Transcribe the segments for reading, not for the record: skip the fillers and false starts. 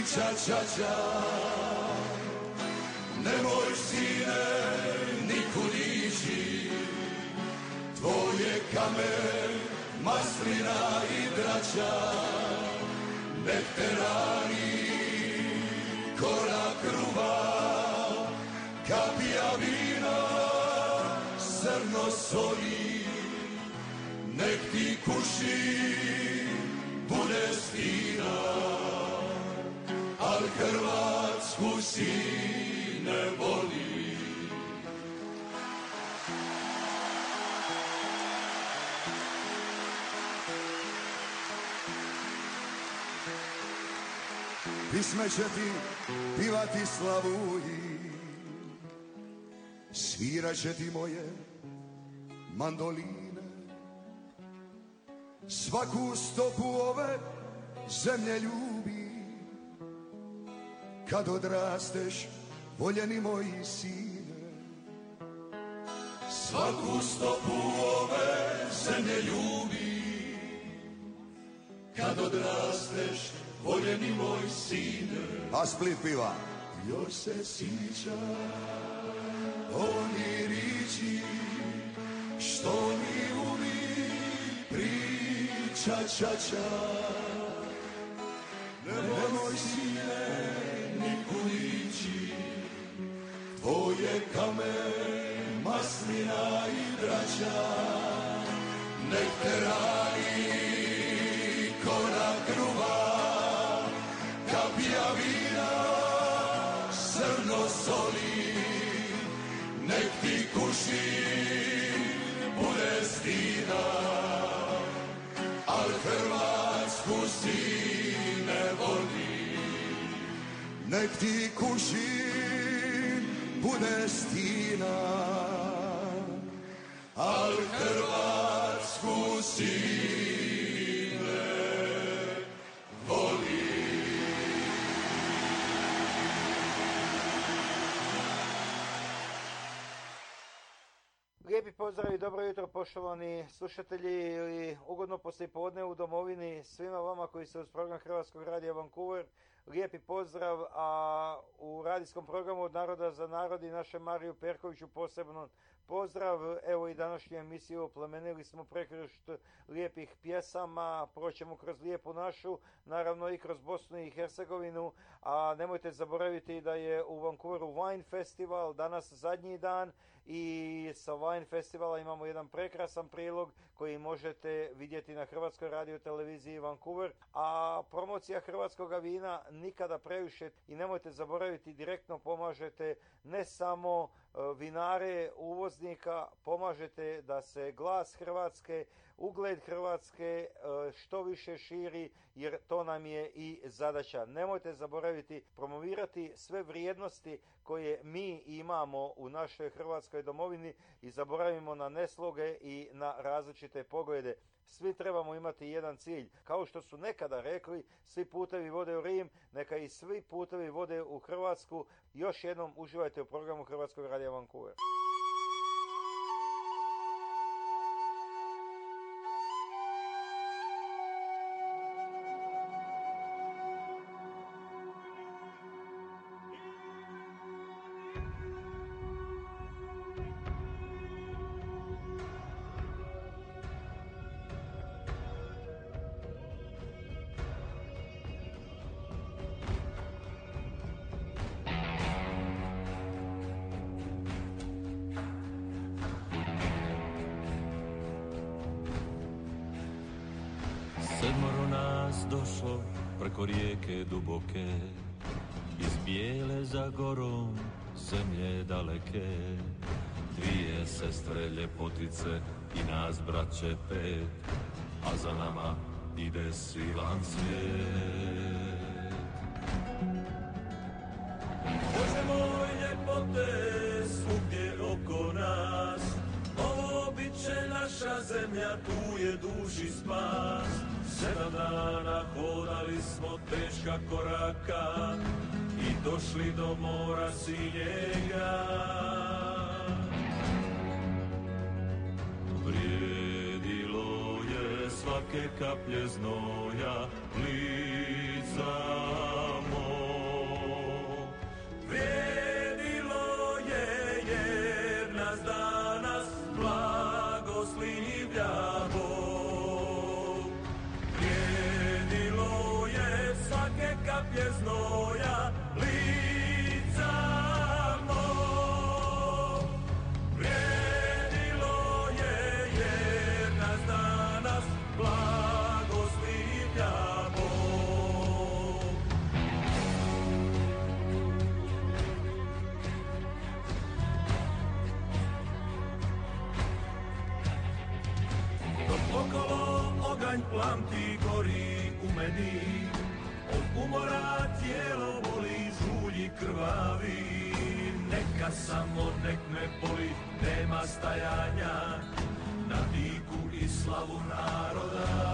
Ča, ča, ča, nemoj sine nikud ići, tvoje kamen, maslina i drača, nek te rani korak kruva, kapija vina, zrno soli, nek ti kuši bude stina. Al Hrvatsku sine voli. Pisme će ti pivati slavuji, svirat će ti moje mandoline, svaku stopu ove zemlje ljubi. Kad odrasteš, voljeni moji sine, svaku stopu ove zemlje ljubi. Kad odrasteš, voljeni moj sine. A Split piva. Još se sjeća oni riči što mi uvijek priča, ča, ča. Nemoj sine nikud ići, tvoje kamen, maslina i drača, nek te rani korak kruva, kapija vina, zrno soli, nek ti kuši bude stina, al Hrvatsku sine voli. Nek ti kuši bude stina, al Hrvatsku sine voli. Lijepi pozdrav i dobro jutro poštovani slušatelji ili ugodno poslijepodne u domovini svima vama koji ste uz program Hrvatskog radija Vancouver. Lijepi pozdrav, a u radijskom programu Od naroda za narod i našem Mariju Perkoviću posebno pozdrav. Evo i današnju emisiju oplemenili smo prekršt lijepih pjesama, proćemo kroz lijepu našu, naravno i kroz Bosnu i Hercegovinu, a nemojte zaboraviti da je u Vancouveru Wine Festival, danas zadnji dan i sa Wine Festivala imamo jedan prekrasan prilog koji možete vidjeti na Hrvatskoj radioteleviziji Vancouver, a promocija hrvatskoga vina nikada previše i nemojte zaboraviti direktno pomažete ne samo vinare, uvoznika, pomažete da se glas Hrvatske, ugled Hrvatske što više širi, jer to nam je i zadaća. Nemojte zaboraviti promovirati sve vrijednosti koje mi imamo u našoj Hrvatskoj domovini i zaboravimo na nesloge i na različite poglede. Svi trebamo imati jedan cilj. Kao što su nekada rekli, svi putevi vode u Rim, neka i svi putevi vode u Hrvatsku. Još jednom uživajte u programu Hrvatskog radija Vancouver. Sedmoro nas došlo preko rijeke duboke, iz bijele za gorom zemlje daleke. Dvije sestre ljepotice i nas braće pet, a za nama ide silan svijet. Bože moj ljepote svugdje oko nas, ovo bit će naša zemlja, tu je duši spas. 7 dana hodali smo teška koraka i došli do mora sinjega. Vrijedilo je svake kaplje znoja, lica moja. kaplje znoja lica mog. Vrijedilo je jer nas danas blagoslivlja Bog. Dok okolo oganj plamti gori u meni, od umora tijelo boli, žulji krvavi. Neka samo nek me boli, nema stajanja na diku i slavu naroda.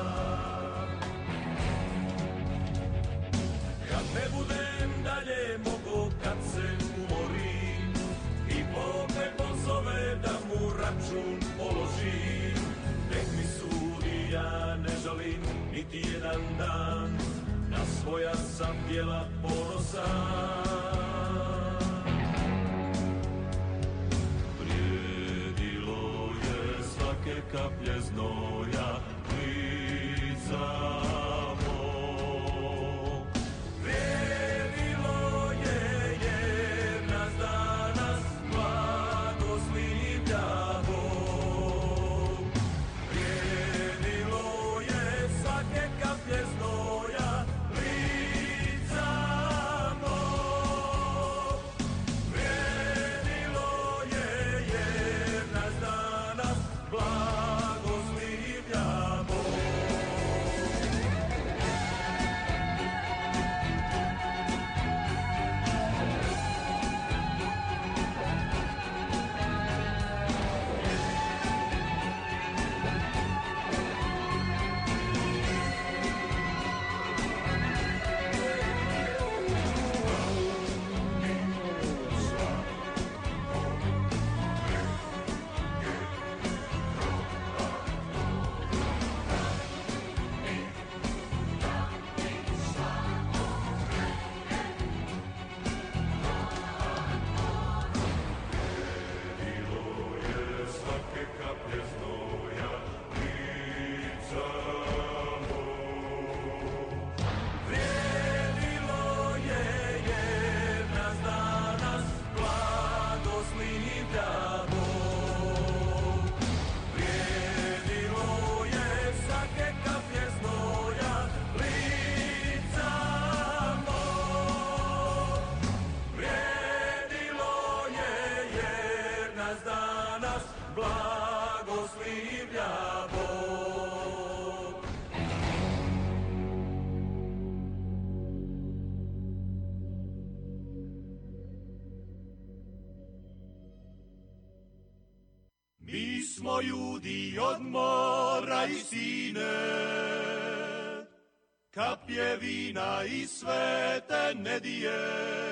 Kad ne budem dalje mogo, kad se umorim i Bog me pozove da mu račun položim, nek mi sudi, ja ne žalim niti jedan dan, na svoja sam djela ponosan. Vrijedilo je svake kaplje znoja lica mog. Vrijedilo je jer nas danas blagoslivlja Bog. Vrijedilo je svake kaplje znoja lica mog. Vrijedilo je jer nas danas blagoslivlja Bog. Vrijedilo je jer nas danas blagoslivlja Bog. Vrijedilo je svake kaplje znoja lica mog. Vrijedilo je jer nas danas blagoslivlja Bog. Mi smo ljudi od mora i sine, kaplje vina i svete nedije,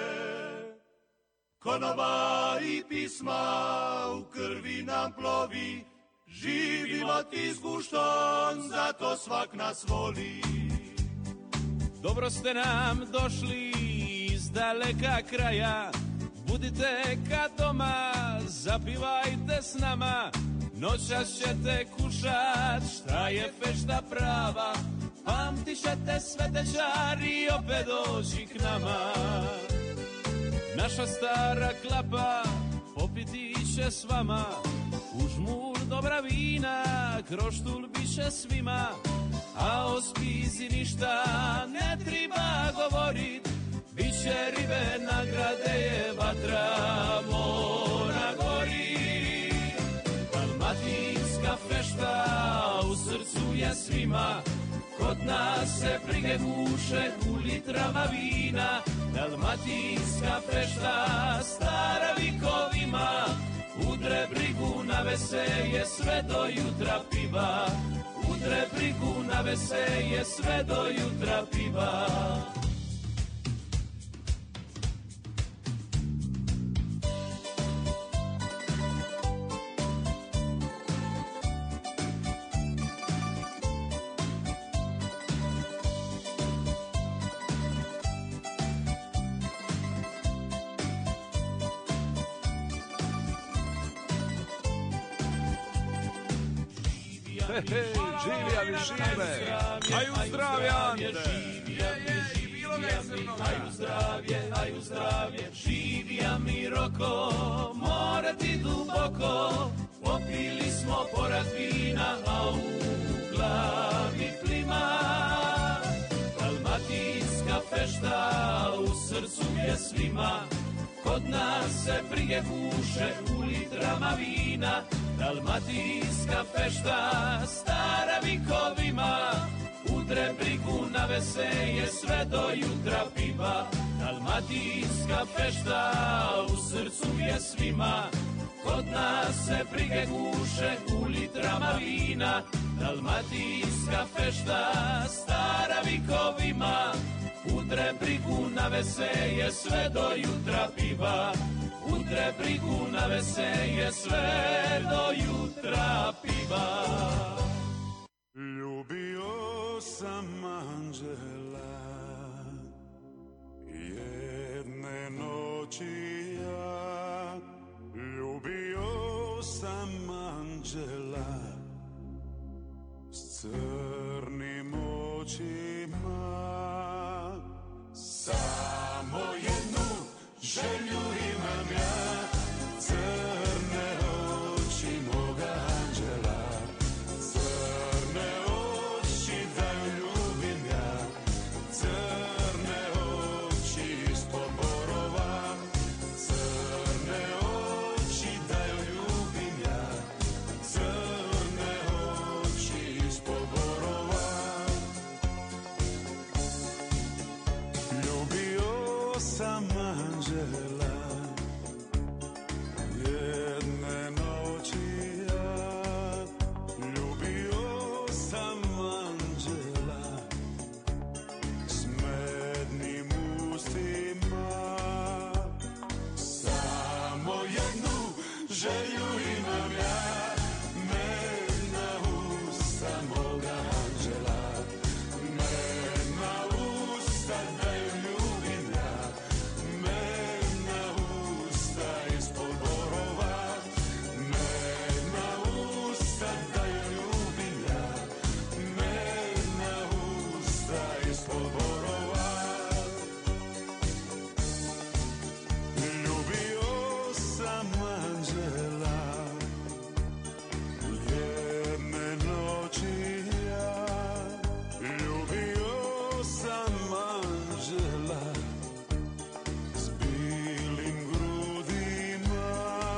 konova i pisma u krvi nam plovi, živimo ti s guštom, zato svak nas voli. Dobro ste nam došli iz daleka kraja, budite kad doma, zapivajte s nama, noćas ćete kušat, šta je fešta prava, pamtit ćete svetečari opet doći k nama. Naša stara klapa popiti će s vama, u žmur dobra vina, kroštul biće svima, a o spizi ništa ne treba govorit, biće ribe, nagrade je, vatra mora gori. Dalmatinska fešta u srcu je svima, kod nas se brige guše u litrama vina. Dalmatinska fešta stara vikovima, udre brigu na veselje sve do jutra piva. Udre brigu na veselje sve do jutra piva. Živija mi žive, a ju zdravlja Ante. I bilo ga aj u zdravlje, živija mi Roko, more ti duboko, popili smo poraz vina, a u glavi plima. Dalmatinska fešta u srcu je svima, kod nas se brige guše u litrama vina. Dalmatinska fešta stara vikovima, udre brigu na veselje sve do jutra piva. Dalmatinska fešta u srcu je svima, kod nas se brige guše u litrama vina. Dalmatinska fešta stara vikovima, udre brigu na veselje sve do jutra piva. Udre brigu na veselje sve do jutra piva. Ljubio sam anđela jedne noći ja, ljubio sam anđela s crnim očima. Samo jednu želju imam ja, crne oči moga anđela, crne oči da ljubim ja, crne oči ispod borova, crne oči da ljubim ja, crne oči ispod borova. Ljubio sam anđela jedne noći ja, ljubio sam anđela s mednim ustima. Samo jednu želju imam ja, medna usta moga anđela, medna usta da ju ljubim ja, medna usta ispod borova, medna usta da ju ljubim ja, medna usta ispod borova. Ljubio sam anđela jedne noći ja, ljubio sam anđela s bilim grudima.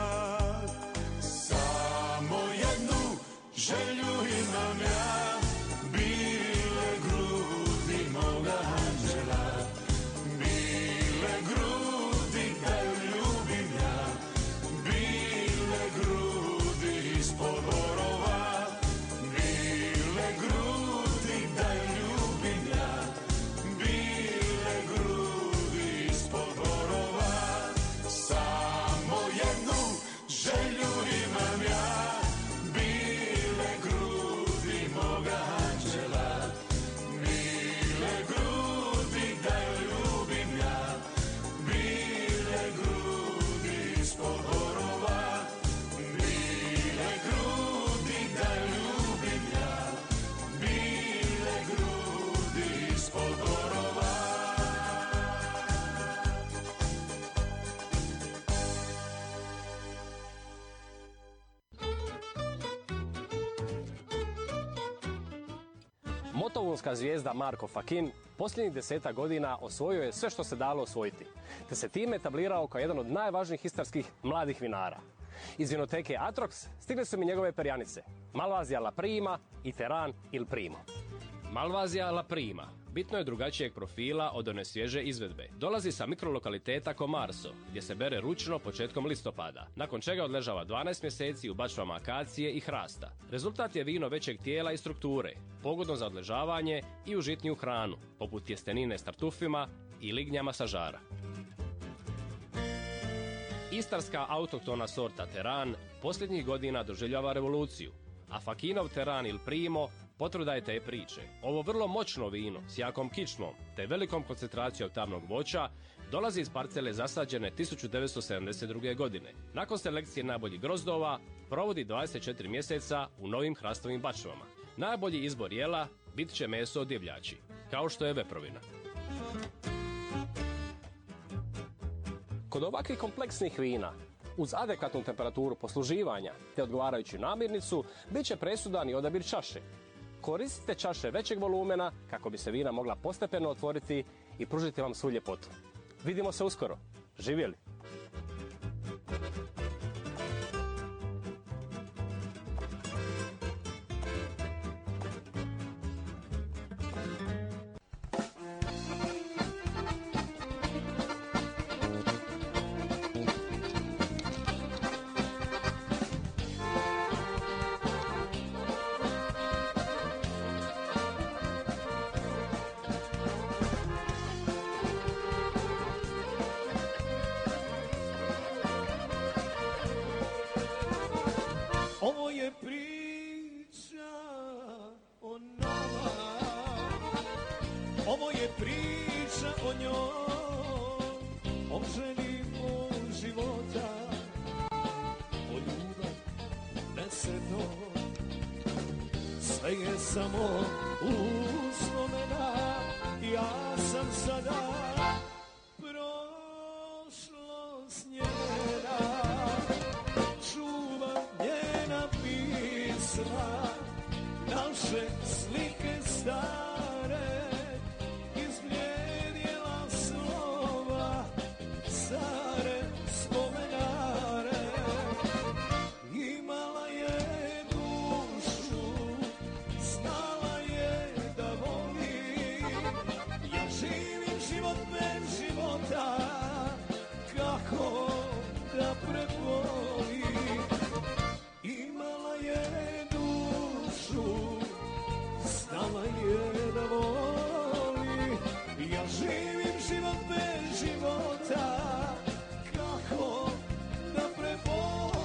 Samo jednu želju imam ja, bile grudi moga anđela, bile grudi da ju ljubim ja, bile grudi ispod borova, bile grudi da ju ljubim ja, bile grudi ispod borova. Samo jednu želju imam ja, bile grudi moga anđela, bile grudi da ju ljubim ja, bile grudi ispod borova, bile grudi da ju ljubim ja, bile grudi ispod borova. Motovunska zvijezda Marko Fakin posljednjih 10 godina osvojio je sve što se dalo osvojiti, te se time etablirao kao jedan od najvažnijih istarskih mladih vinara. Iz vinoteke Atrox stigle su mi njegove perjanice, Malvazija La Prima i Teran il Primo. Malvazija La Prima bitno je drugačijeg profila od one svježe izvedbe. Dolazi sa mikrolokaliteta Komarso, gdje se bere ručno početkom listopada, nakon čega odležava 12 mjeseci u bačvama akacije i hrasta. Rezultat je vino većeg tijela i strukture, pogodno za odležavanje i užitniju hranu, poput tjestenine s tartufima i lignjama sa žara. Istarska autohtona sorta Teran posljednjih godina doživljava revoluciju, a Fakinov Teran il Primo potvrda je te priče. Ovo vrlo moćno vino s jakom kičmom te velikom koncentracijom tamnog voća dolazi iz parcele zasađene 1972. godine. Nakon selekcije najboljih grozdova provodi 24 mjeseca u novim hrastovim bačvama. Najbolji izbor jela bit će meso od divljači, kao što je veprovina. Kod ovakvih kompleksnih vina, uz adekvatnu temperaturu posluživanja te odgovarajuću namirnicu, bit će presudan i odabir čaše. Koristite čaše većeg volumena kako bi se vina mogla postepeno otvoriti i pružiti vam svu ljepotu. Vidimo se uskoro. Živjeli! Ovo je priča o nama, ovo je priča o njoj, o ženi mog života, o ljubav nesretnoj. Sve je samo uspomena, ja sam sada prošlost njena. Čuvam njena pisma, naše slike stare, izblijedjela slova, stare spomenare. Imala je dušu, znala je da voli, ja živim život bez života, kako da prebolim. Imala je dušu, znala je da voli, ja živim život bez života, kako da prebolim.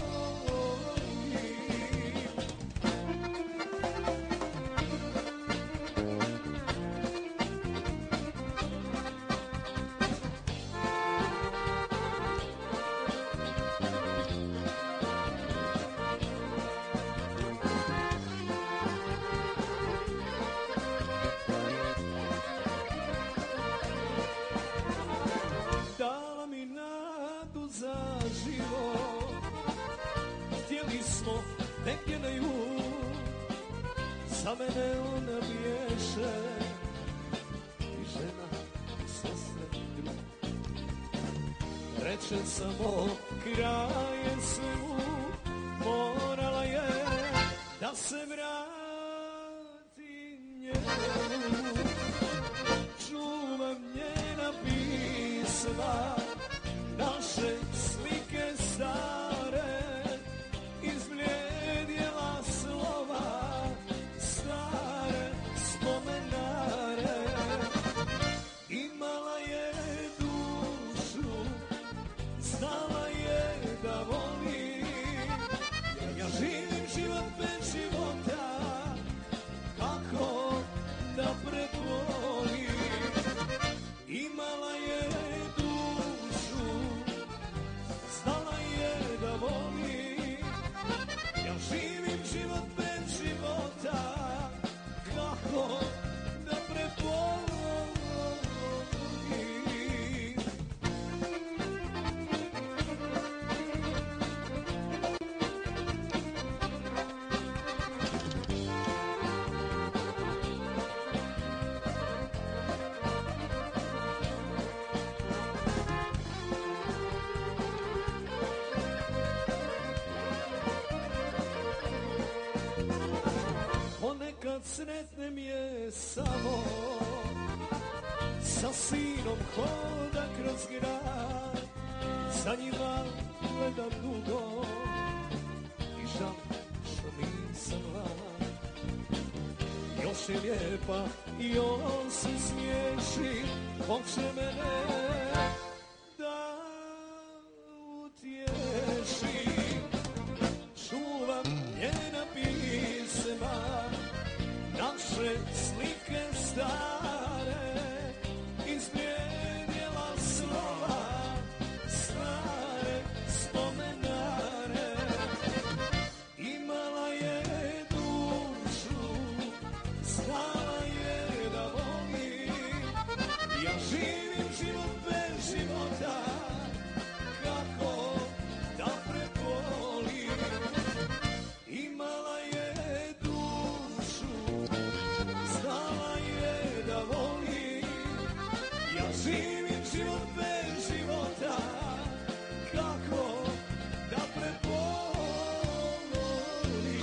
Dala mi nadu za život, htjeli smo negdje na jug, za mene ona biješe i žena sasvim drug. Reče samo kraj je svemu, morala je da se vrati njemu. Čuvam njena pisma, naše slike stare, izblijedjela slova, stare spomenare. Imala je dušu, znala je da voli, ja živim život bez života, kako da prebolim. Imala je dušu, znala je da voli, ja živim život bez života, kako da prebolim. Ponekad sretnem je samo, sa sinom hoda kroz grad, za njima gledam dugo i žal što nisam mlad. Još je lijepa i on se smiješi, hoće mene da utješi. Čuvam njena pisma, naše slike stare, izblijedjela slova, stare spomenare. Imala je dušu, znala je da voli, ja živim život život bez života, kako da prepolovim.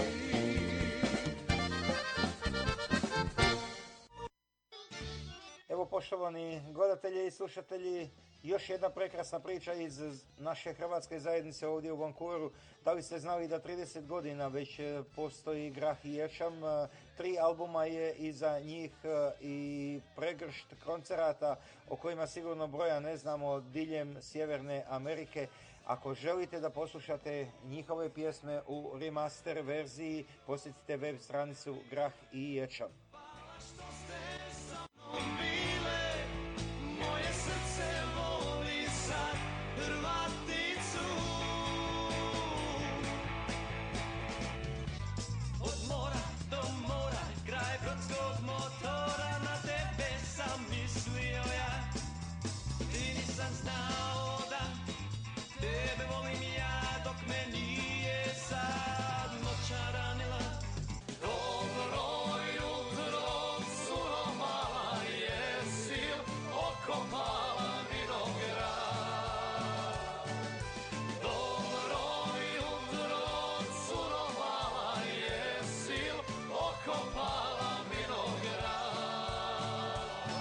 Evo, poštovani gledatelji i slušatelji, još jedna prekrasna priča iz naše hrvatske zajednice ovdje u Vancouveru. Da li ste znali da 30 godina već postoji Grah i Ječam? 3 albuma je iza njih i pregršt koncerata o kojima sigurno broja ne znamo diljem Sjeverne Amerike. Ako želite da poslušate njihove pjesme u remaster verziji, posjetite web stranicu Grah i Ječam. Moje srce voli sad Hrvaticu. Od mora do mora, kraj brodskog motora, na tebe sam mislio ja. Ti nisam znao da tebe volim ja, dok me nije sad noća ranila. Dobro jutro, curo mala, jesi okopala vinograd? Dobro jutro, curo mala, jesi okopala vinograd?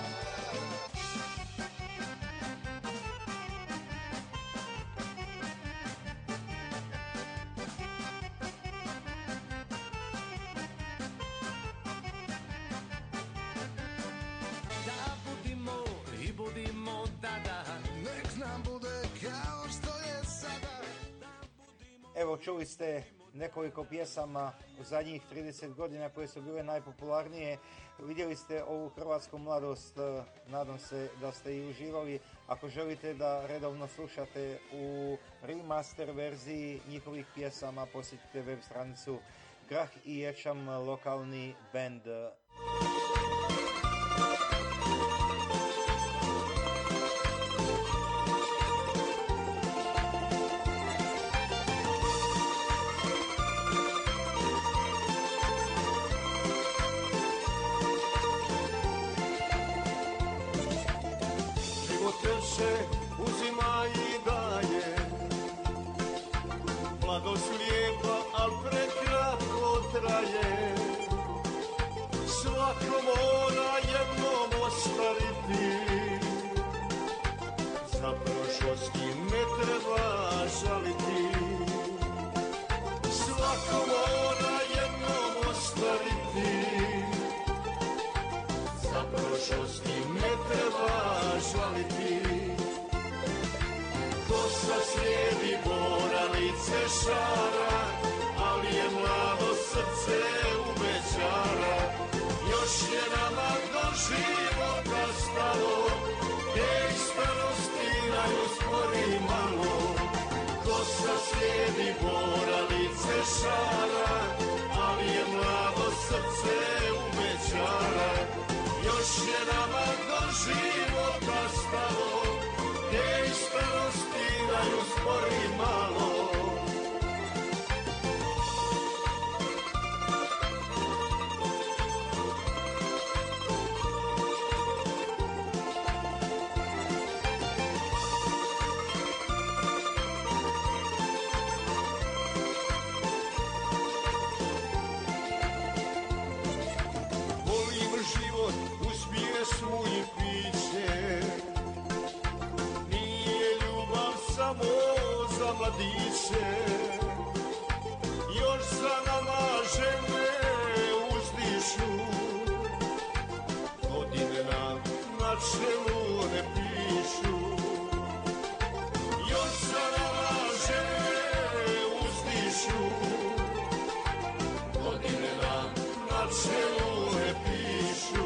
Da budimo i budimo da. Nek nam bude kao što je sada. Evo, čuli ste nekoliko pjesama u zadnjih 30 godina koje su bile najpopularnije. Vidjeli ste ovu hrvatsku mladost, nadam se da ste i uživali. Ako želite da redovno slušate u remaster verziji njihovih pjesama, posjetite web stranicu Grah i Ječam, lokalni band. Život teše uzima i daje, mladost lijepa, al prekratko traje. Svako mora jednom ostariti, za prošlosti ne treba žaliti. Svako mora jednom ostariti, za prošlosti ne treba žaliti. Kosa slijedi bora, lice šara, ali je mlado srce u bećara. Još je nama do života stalo, gdje starosti nam uspori malo. Kosa slijedi bora, lice šara, ali je mlado srce u bećara. Još je nama do života stalo, gdje starosti nam uspori malo. Volim život uz pjesmu i piće, nije ljubav samo za mladiće. Još za nama žene uzdišu, godine nam na čelu ne pišu. Još za nama žene uzdišu, godine nam na čelu ne pišu.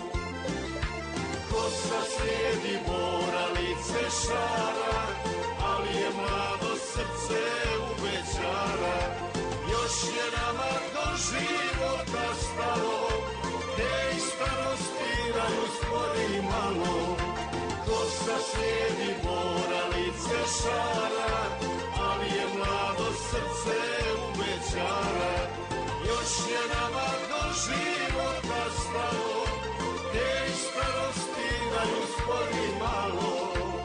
Kosa slijedi bora, lice šara, ali je mlado srce u bećara. Još je nama do života stalo, gdje starosti nam uspori malo. Kosa slijedi bora, lice šara, ali je mlado srce u bećara. Još je nama do života stalo, gdje starosti nam uspori malo.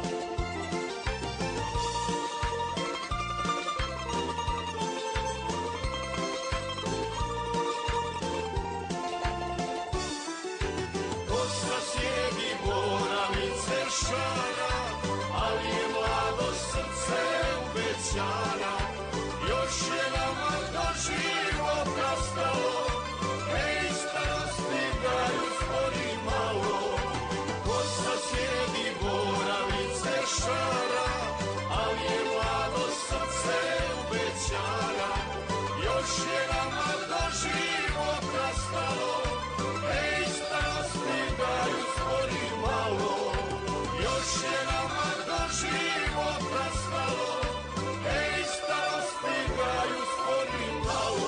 uvećana, još je nama do života stalo, ej starosti daju spori malo, ko sasjedi boravice šara, ali je mlado srce uvećana, još je nama do života stalo, ej starosti daju spori malo, još je nama do života stalo, ej starosti daju spori malo.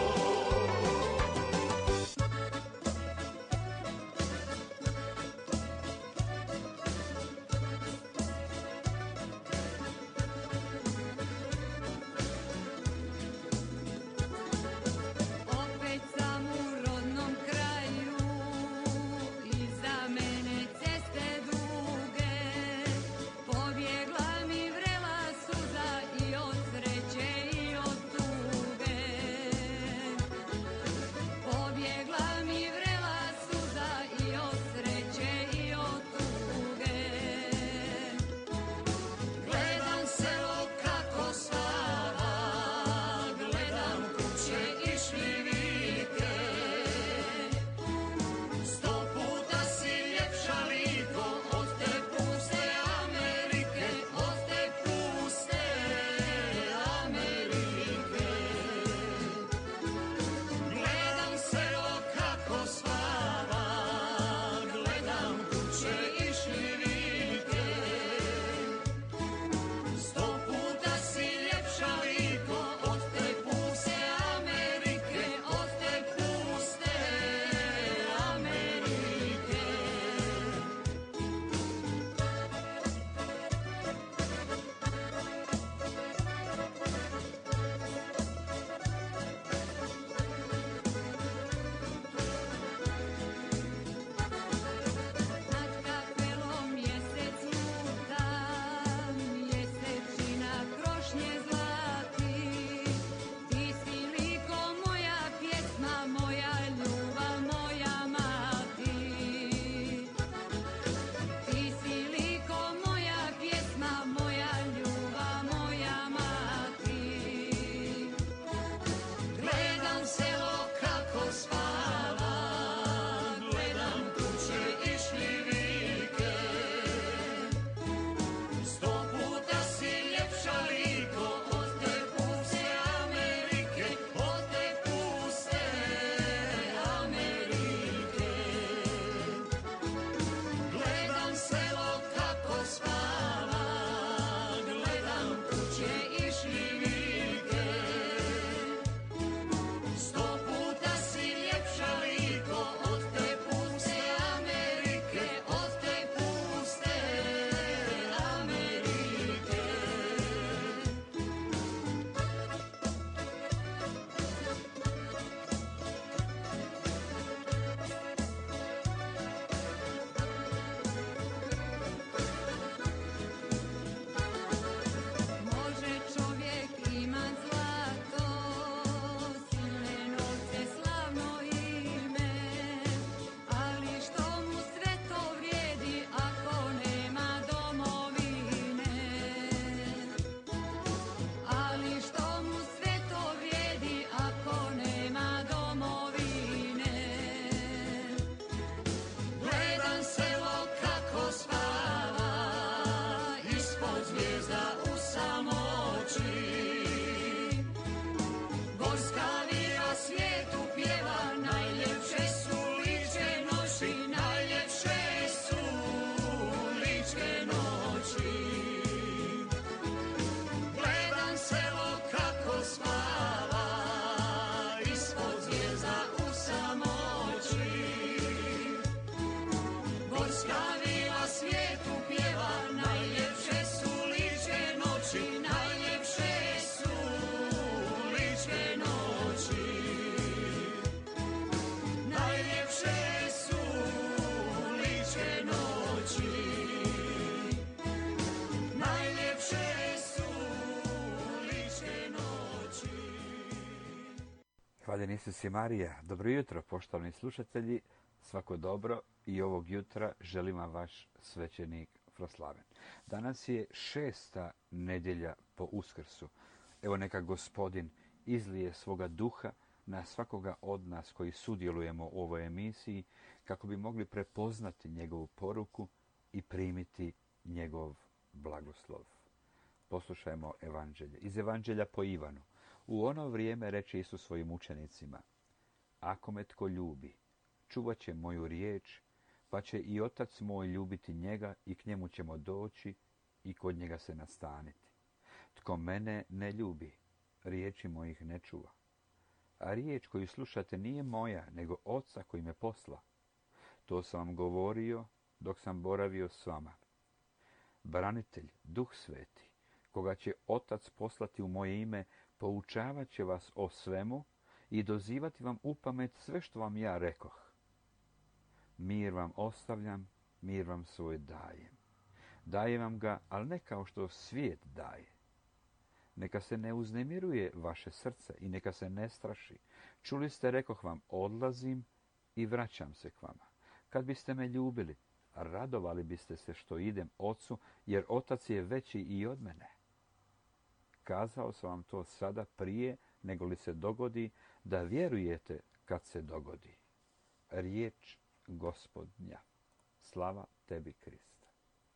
Opet sam u rodnom kraju, iza mene ceste duge, pobjegla mi vrela suza i od sreće i od tuge. Pobjegla mi vrela suza i od sreće i od tuge. Gledam selo kako slava, gledam kuće i šljivike, 100 puta si ljepša liko od te puste Amerike, od te puste Amerike. Gledam selo kako slava, gledam kuće i šljivike, 100 puta si ljepša liko od te puste Amerike, od te puste Amerike. Nad kapelom mjesec luta, mjesečina krošnje zlati, ti si liko moja pjesma, moja ljubav, moja mati. Ti si liko moja pjesma, moja ljubav, moja mati. Gledam selo kako spava, gledam kuće i šljivike, 100 puta si ljepša liko od te puste Amerike, od te puste Amerike. Gledam selo kako spava, gledam kuće i šljivike, 100 puta si ljepša liko od te puste Amerike, od te puste Amerike. Može čovjek imat zlato, silne novce, slavno ime, ali što mu sve to vrijedi ako nema domovine? Ali što mu sve to vrijedi ako nema domovine? Gledam selo kako spava, ispod zvijezda u samoći, gorska vira svijetu pjeva, najljepše su ličke noći, najljepše su ličke noći. Gledam selo kako spava, ispod zvijezda u samoći, gorska vila svijetu pjeva, najljepše su ličke noći, najljepše su ličke noći. Najljepše su ličke noći, najljepše su ličke noći. Hvaljen Isus i Marija. Dobro jutro, poštovani slušatelji. Svako dobro i ovog jutra želim vam vaš svećenik proslaven. Danas je 6. nedjelja po Uskrsu. Evo neka Gospodin izlije svoga duha na svakoga od nas koji sudjelujemo u ovoj emisiji, kako bi mogli prepoznati njegovu poruku i primiti njegov blagoslov. Poslušajmo evanđelje. Iz evanđelja po Ivanu. U ono vrijeme reče Isus svojim učenicima: ako me tko ljubi, čuvat će moju riječ, pa će i Otac moj ljubiti njega i k njemu ćemo doći i kod njega se nastaniti. Tko mene ne ljubi, riječi mojih ne čuva. A riječ koju slušate nije moja, nego Oca koji me posla. To sam vam govorio dok sam boravio s vama. Branitelj, Duh Sveti, koga će Otac poslati u moje ime, poučavat će vas o svemu i dozivati vam upamet sve što vam ja rekoh. Mir vam ostavljam, mir vam svoj dajem. Dajem vam ga, ali ne kao što svijet daje. Neka se ne uznemiruje vaše srce i neka se ne straši. Čuli ste, rekoh vam, odlazim i vraćam se k vama. Kad biste me ljubili, radovali biste se što idem Ocu, jer Otac je veći i od mene. Kazao sam vam to sada prije nego li se dogodi, da vjerujete kad se dogodi. Riječ Gospodnja. Slava tebi, Kriste.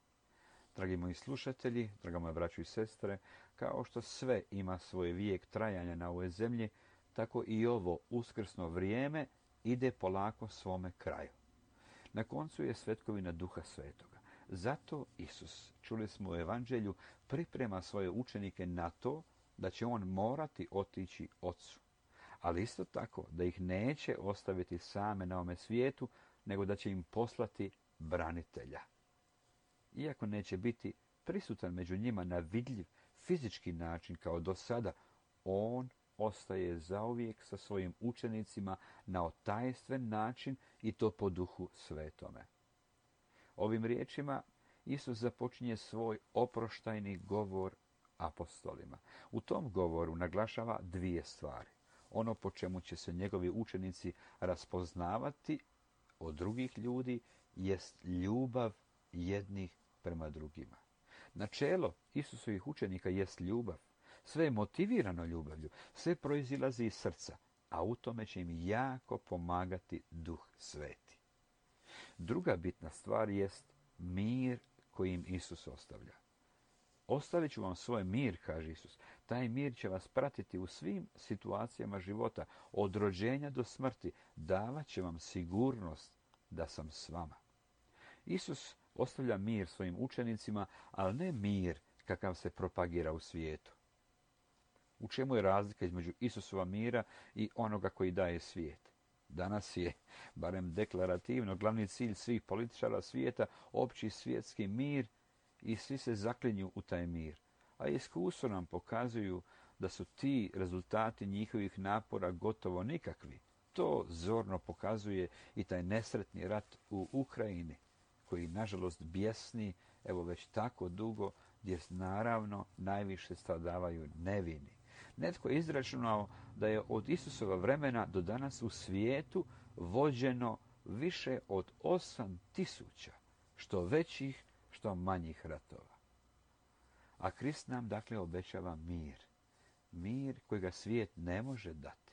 Dragi moji slušatelji, draga moja braćo i sestre, kao što sve ima svoj vijek trajanja na ovoj zemlji, tako i ovo uskrsno vrijeme ide polako svome kraju. Na koncu je svetkovina Duha Svetoga. Zato Isus, čuli smo u evanđelju, priprema svoje učenike na to da će on morati otići Ocu. Ali isto tako da ih neće ostaviti same na ovome svijetu, nego da će im poslati branitelja. Iako neće biti prisutan među njima na vidljiv fizički način kao do sada, on ostaje zauvijek sa svojim učenicima na otajstven način i to po Duhu Svetome. Ovim riječima Isus započinje svoj oproštajni govor apostolima. U tom govoru naglašava dvije stvari. Ono po čemu će se njegovi učenici raspoznavati od drugih ljudi jest ljubav jednih prema drugima. Načelo Isusovih učenika jest ljubav. Sve je motivirano ljubavlju, sve proizilazi iz srca, a u tome će im jako pomagati Duh Sveti. Druga bitna stvar jest mir koji im Isus ostavlja. Ostavit ću vam svoj mir, kaže Isus. Taj mir će vas pratiti u svim situacijama života, od rođenja do smrti. Davat će vam sigurnost da sam s vama. Isus ostavlja mir svojim učenicima, ali ne mir kakav se propagira u svijetu. U čemu je razlika između Isusova mira i onoga koji daje svijet? Danas je, barem deklarativno, glavni cilj svih političara svijeta opći svjetski mir i svi se zaklinju u taj mir. A iskustvo nam pokazuju da su ti rezultati njihovih napora gotovo nikakvi. To zorno pokazuje i taj nesretni rat u Ukrajini, koji nažalost bjesni, evo već tako dugo, gdje naravno najviše stradavaju nevini. Netko je izračunao da je od Isusova vremena do danas u svijetu vođeno više od 8.000, što većih, što manjih ratova. A Krist nam dakle obećava mir. Mir kojega svijet ne može dati.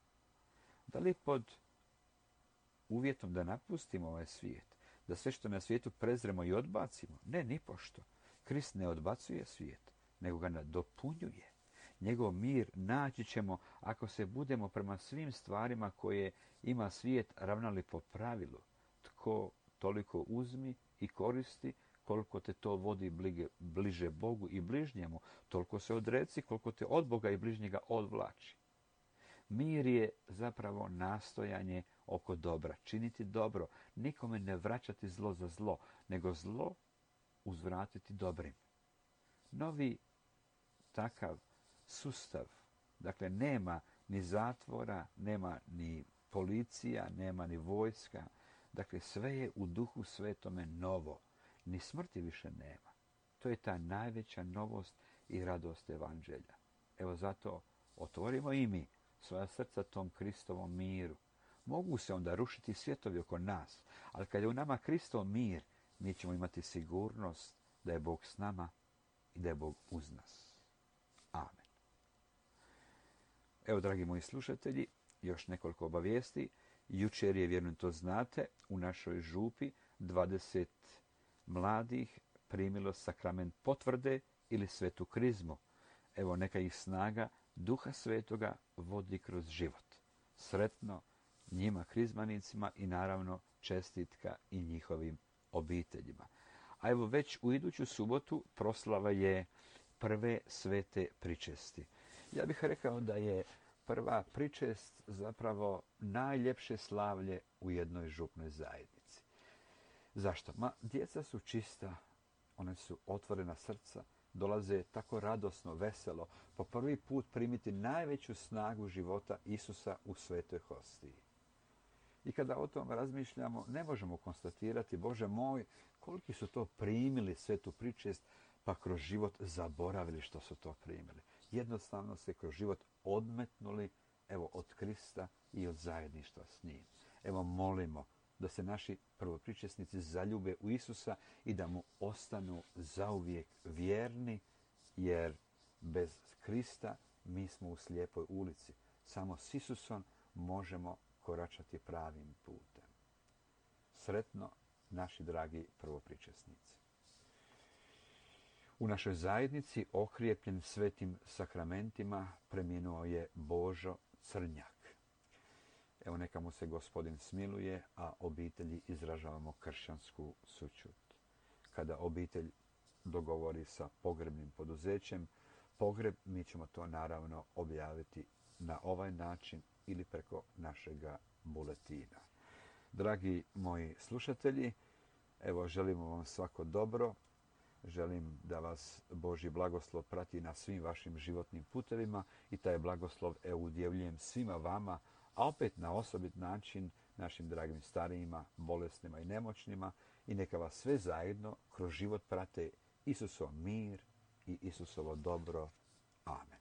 Da li pod uvjetom da napustimo ovaj svijet, da sve što na svijetu prezremo i odbacimo? Ne, nipošto. Krist ne odbacuje svijet, nego ga nadopunjuje. Njegov mir naći ćemo ako se budemo prema svim stvarima koje ima svijet ravnali po pravilu. Tko toliko uzmi i koristi, koliko te to vodi bliže Bogu i bližnjemu, toliko se odreci koliko te od Boga i bližnjega odvlači. Mir je zapravo nastojanje oko dobra, činiti dobro, nikome ne vraćati zlo za zlo, nego zlo uzvratiti dobrim. Novi takav sustav, dakle nema ni zatvora, nema ni policija, nema ni vojska, dakle sve je u Duhu Svetome novo, ni smrti više nema. To je ta najveća novost i radost evanđelja. Evo zato otvorimo i mi svoja srca tom Kristovom miru. Mogu se onda rušiti svjetovi oko nas, ali kad je u nama Kristov mir, mi ćemo imati sigurnost da je Bog s nama i da je Bog uz nas. Amen. Evo, dragi moji slušatelji, još nekoliko obavijesti. Jučer je, vjerujem to znate, u našoj župi 20 mladih primilo sakrament potvrde ili svetu krizmu. Evo, neka ih snaga Duha Svetoga vodi kroz život. Sretno njima krizmanicima i naravno čestitka i njihovim obiteljima. A evo, već u iduću subotu proslava je prve svete pričesti. Ja bih rekao da je prva pričest zapravo najljepše slavlje u jednoj župnoj zajednici. Zašto? Djeca su čista, one su otvorena srca, dolaze tako radosno, veselo, po prvi put primiti najveću snagu života Isusa u svetoj hostiji. I kada o tom razmišljamo, ne možemo konstatirati, Bože moj, koliki su to primili svetu pričest, pa kroz život zaboravili što su to primili. Jednostavno se kroz život odmetnuli, evo, od Krista i od zajedništva s njim. Evo, molimo da se naši prvopričesnici zaljube u Isusa i da mu ostanu zauvijek vjerni, jer bez Krista mi smo u slijepoj ulici. Samo s Isusom možemo koračati pravim putem. Sretno, naši dragi prvopričesnici. U našoj zajednici, okrijepljen svetim sakramentima, preminuo je Božo Crnjak. Evo, neka mu se Gospodin smiluje, a obitelji izražavamo kršćansku sućut. Kada obitelj dogovori sa pogrebnim poduzećem pogreb, mi ćemo to naravno objaviti na ovaj način ili preko našega buletina. Dragi moji slušatelji, evo, želimo vam svako dobro. Želim da vas Božji blagoslov prati na svim vašim životnim putevima i taj blagoslov udjeljujem svima vama, a opet na osobit način našim dragim starijima, bolesnima i nemoćnima, i neka vas sve zajedno kroz život prate Isusov mir i Isusovo dobro. Amen.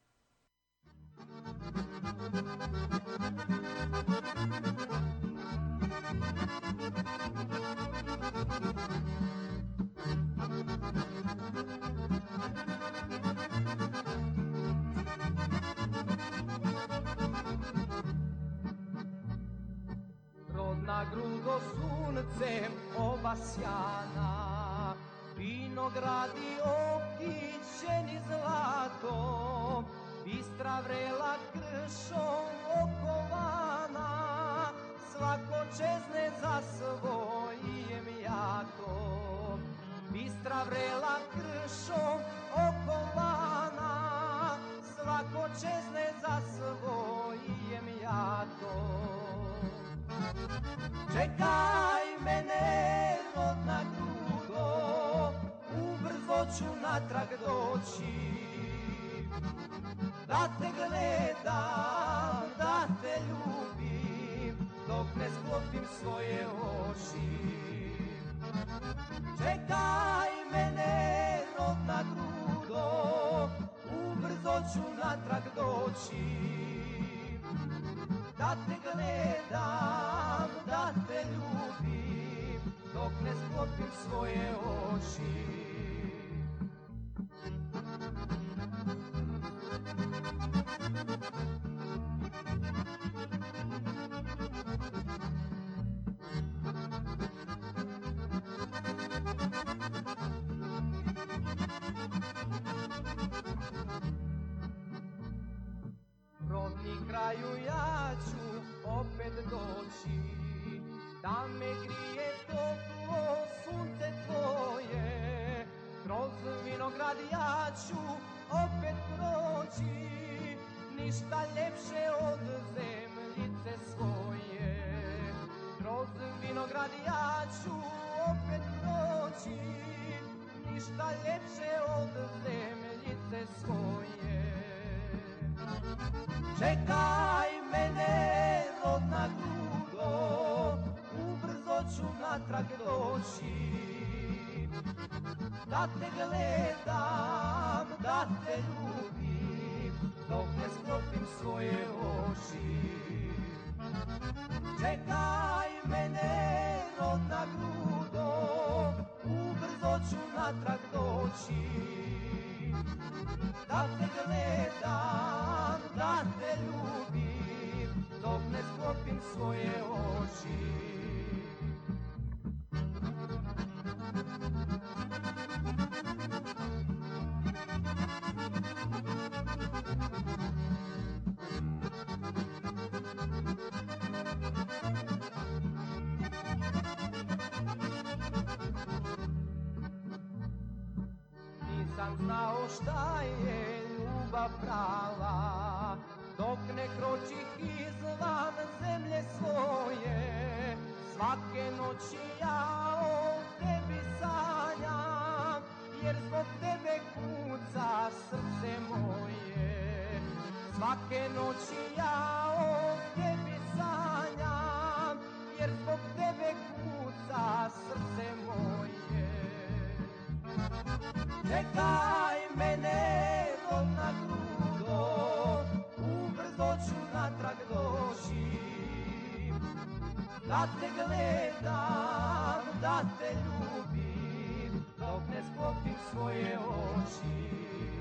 Rodna grudo suncem obasjana, vinogradi okićeni zlatom, bistra vrela kršom okovana, svako čezne za svojim jakom. Bistra vrela kršom okovana, svako čezne za svojim jakom. Čekaj mene, rodna grudo, ubrzo ću natrag doći, da te gledam, da te ljubim, dok ne sklopim svoje oči. Čekaj mene, rodna grudo, ubrzo ću natrag doći, da te gledam, da te ljubim, dok ne sklopim svoje oči. Rodni kraju, ja ću opet doći, da me grije toplo sunce tvoje. Kroz vinograd ja ću opet proći, ništa ljepše od zemljice svoje. Kroz vinograd ja ću opet proći, ništa ljepše od zemljice svoje. Čekaj mene, rodna grudo, ubrzo ću natrag doći, da te gledam, da te ljubim, dok ne sklopim svoje oči. Čekaj mene, rodna grudo, ubrzo ubrzo ću natrag doći, da te gledam, da te ljubim, dok ne sklopim svoje oči. Nisam znao šta je ljubav prava, dok ne kročih izvan zemlje svoje. Svake noći ja o tebi sanjam, jer zbog tebe kuca srce moje. Svake noći ja o tebi sanjam, jer zbog tebe kuca srce moje. Čekaj mene dok na grudo, ubrzo ću natrag doći, da te gledam, da te ljubim, dok ne sklopim svoje oči.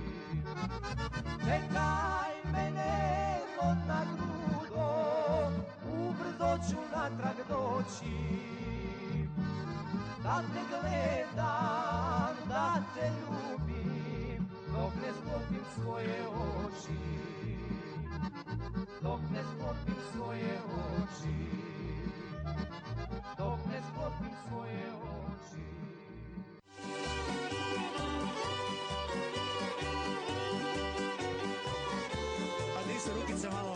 Čekaj mene dok na grudo, ubrzo ću natrag doći, da te gledam, da te ljubim, dok ne sklopim svoje oči, dok ne sklopim svoje oči, dok ne sklopim svoje oči. A di su rukice malo?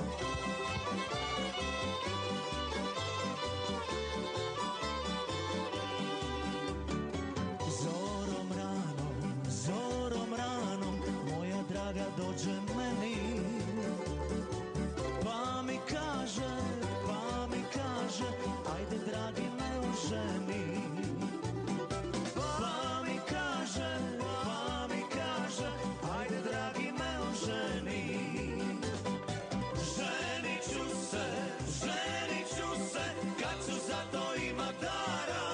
Zorom ranom, moja draga dođe meni, pa mi kaže, ajde dragi me oženi. Pa mi kaže, ajde dragi me oženi. Ženit ću se, kad ću za to ima dara.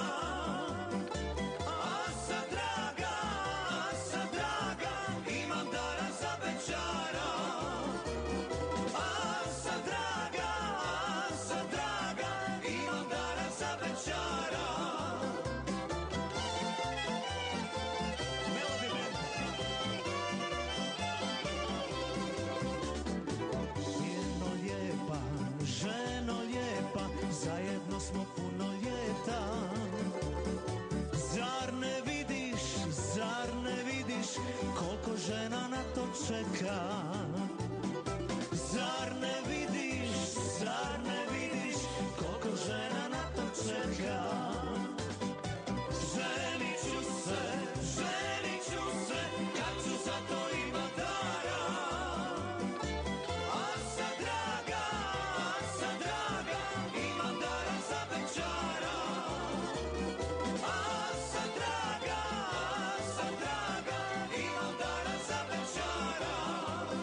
Asa draga, imam dara za večara. Asa draga, imam dara za večara. Mirno lijepa, ženo lijepa, zajedno smo puno ljeta. Zar ne vidiš, koliko žena na to čeka? Zar ne vidiš, koliko žena na to čeka? Ženit ću se, kad ću za to ima dara. Asa draga, imam dara za večara. Asa draga, imam dara za večara.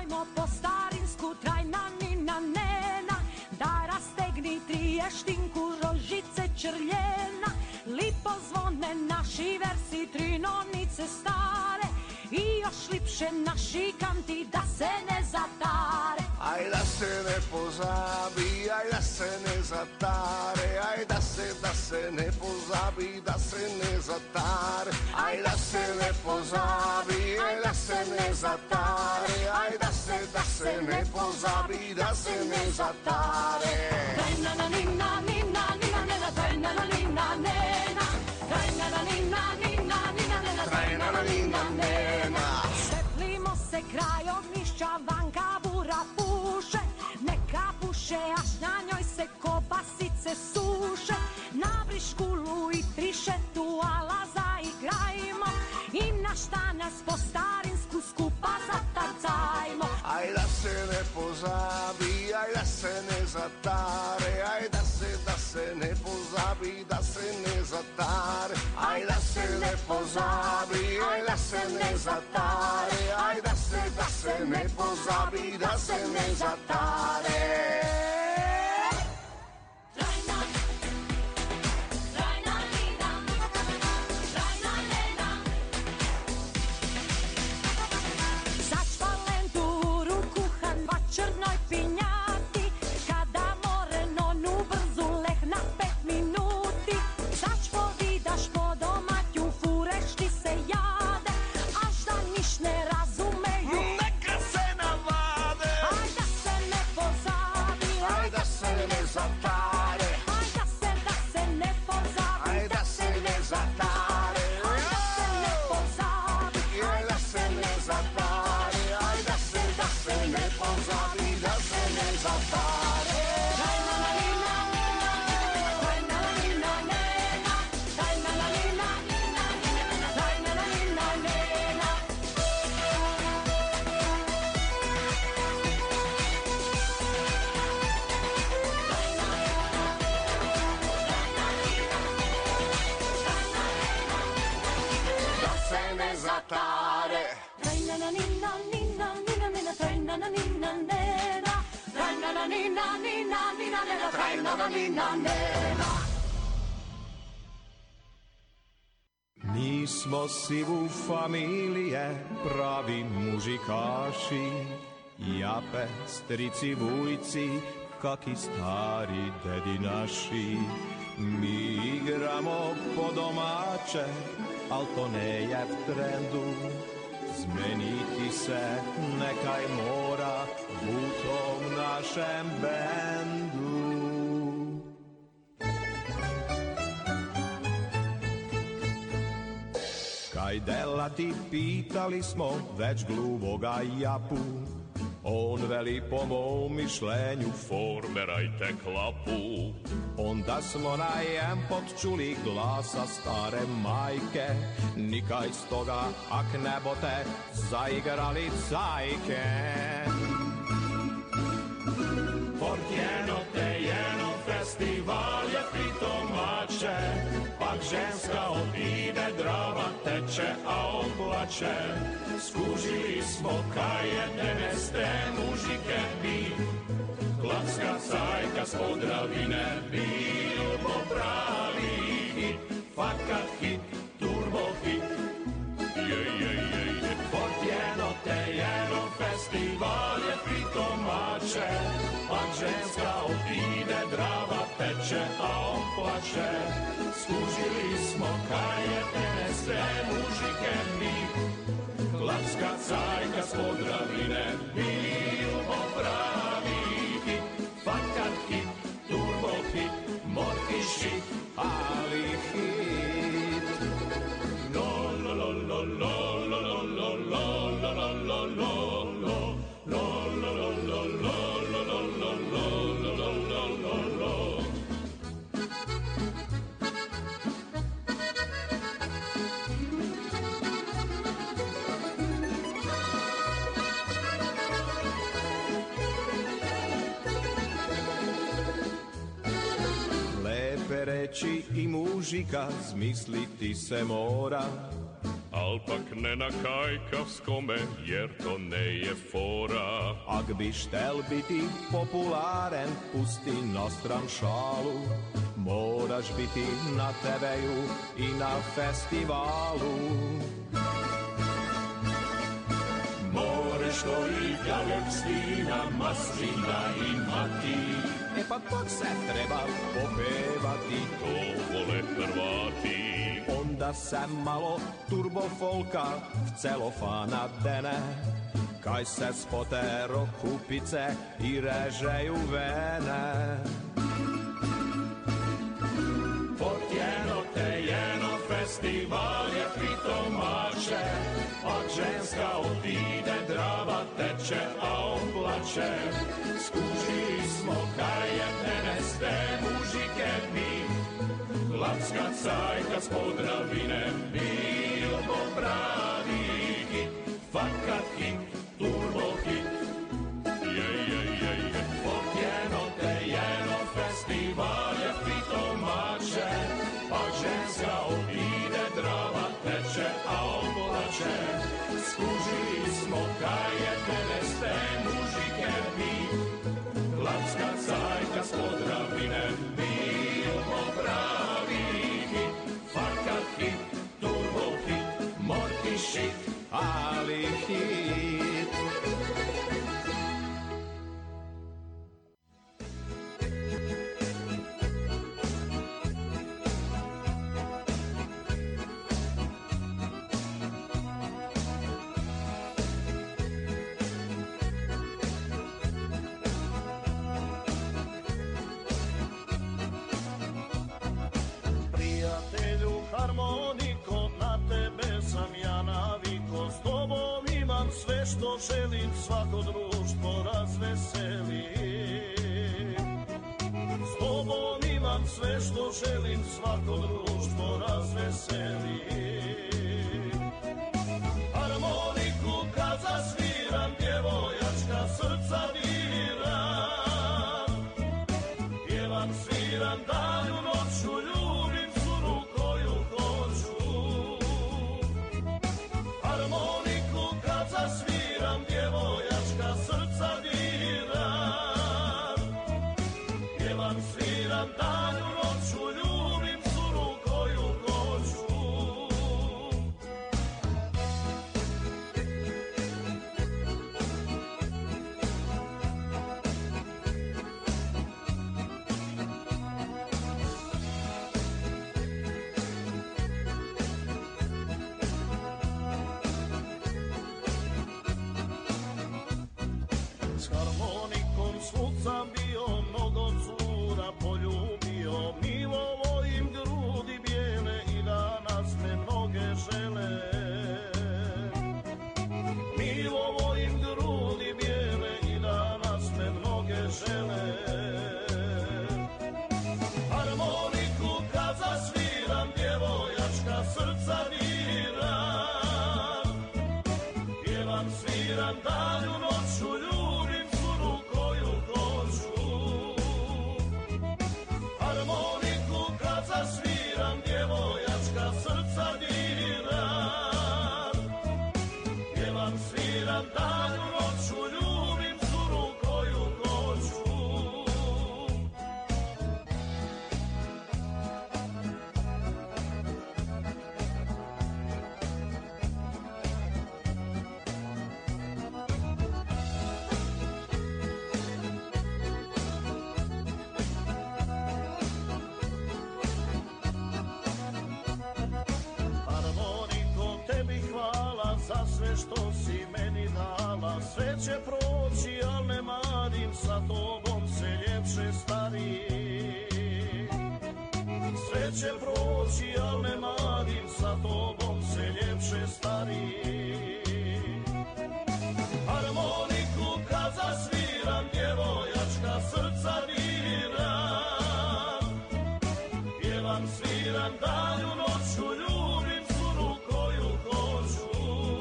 Ajmo po starinsku, trajna nina nena, da rastegni triještinku, rožice črljena, lipo zvone naši versi, trinovnice stare, i još lipše naši kanti, da se ne zatare. Aj da se ne pozabi, aj da se ne zatare, aj da se ne pozabi, da se ne zatare, aj da se ne pozabi, aj da se ne zatare, aj da se ne pozabi, da se ne zatare. Trajna na nina, nina, nina, nena, trajna na nina, nena, trajna na nina, nina, nina, nena, trajna na nina, nena. Šeplimo se kraj ognjišća, vanka bura puše, neka puše, až na njoj se kobasice suše. Na briškulu i trišetu ala zaigrajmo i na šta nas po starinsku skupa zatarcajmo. Aj da se ne pozabi, aj da se ne zatare, aj da se ne pozabi, da se ne zatare, aj da se ne pozabi, aj da se ne zatare, aj da se ne pozabi, da se ne zatare. Črnoj pinjati, kada more nonu brzu leh na 5 minuti. Zač povidaš po domaću, furešti se jade, až da niš ne razumeju. Neka se navade, aj da se ne pozabi, aj da se ne zatare, aj da se ne pozabi, aj da se ne zatare, aj da se ne pozabi, aj da se ne zatare, aj da se ne pozabi, da se ne zatare. Trajna na nina, trajna na nina, nena, trajna na nina, trajna na nina, nena. Da se ne zatare. Trajna na nina, nina, nina, nena, trajna na nina, nena, trajna na nina, nina, nina, nena, trajna na nina, nena. Mi smo sivu familije, pravi mužikaši, jape, strici, vujci, kaki stari dedi naši. Mi igramo po domaće, al to ne je v trendu, zmeniti se nekaj mora u tom našem bendu. Kaj delati, pitali smo već gluvoga Japu. On veli po mom mišljenju, formerajte klapu. Onda smo na jempot čuli glasa stare majke, nikaj stoga, ak ne bote zaigrali cajke. Portjeno te jeno, festival je pritomače, pak ženska odide, drava teče, a on plače. Skužili smo kaj je deneste mužike bi, klapska cajka s Podravine, bil bo pravi hit, fakat hit, turbo hit. Portjeno te jeno, festival je pritomače, pak ženska odide, drava teče, a on plače. Skužili smo kaj je deneste mužike bi, klapska cajka s Podravine, bil bo pravi hit, fakat hit, turbo hit, morki šit, ali hit. No, lo, lo, lo, lo, lo, lo, lo, lo, lo, lo, lo, lo, lo, lo, lo, lo, lo, reći i mužika, zmisliti se mora, al pak ne na kajkavskome, jer to ne je fora. Ak bi štel biti popularen, pusti nostram šalu. Moraš biti na TV-u i na festivalu. More što i galepstina, maslina i mati. E pa tog se treba popevati, to vole Hrvati. Onda se malo turbo folka v celofana dene, kaj se spotero kupice i režeju vene. Potjeno te jeno, festival je pitomače, a ženska odide, drava teče, a on plače. Skužili smo kaj je teneste, mužike mi, Lapska cajka s Podravine, bio to pravi hit, fakat hit, turbo hit. Potjeno te jeno, festival je pitomače, a ženska odide, drava teče, a on plače. Skužili smo kaj je teneste, mužike mi, Lapska cajka s Podravine, bio to pravi hit, fakat hit, turbo hit, morti shit, ali hit. Harmoniko, na tebe sam ja naviko, s tobom imam sve što želim, svako društvo razveseli. S tobom imam sve što želim, svako društvo razveseli. Harmoniku kad zasviram, djevojačka srca diram. Pjevam, sviram danju, noću, ljubim curu koju hoću. Harmoniku kad zasviram, djevojačka srca diram. Pjevam, sviram danju, noću, ljubim curu koju hoću. S harmonikom svud sam bio, mnogo cura poljubio. Milovo im grudi bijele i danas me mnoge žele. Milovo im grudi bijele i danas me mnoge žele. Harmoniku kad zasviram, djevojačka srca diram. Pjevam, sviram danju, noću, ljubim curu koju hoću. Harmoniku kad zasviram, djevojačka srca diram. Pjevam, sviram danju, noću, ljubim curu koju hoću. Harmoniko, tebi hvala za sve što si meni dala. Sve će proći, al ne marim, sa tobom se ljepše stari. Sve će proći, al ne marim, sa tobom se ljepše stari. Harmoniku kad zasviram, djevojačka srca diram. Pjevam, sviram danju, noću, ljubim curu koju hoću.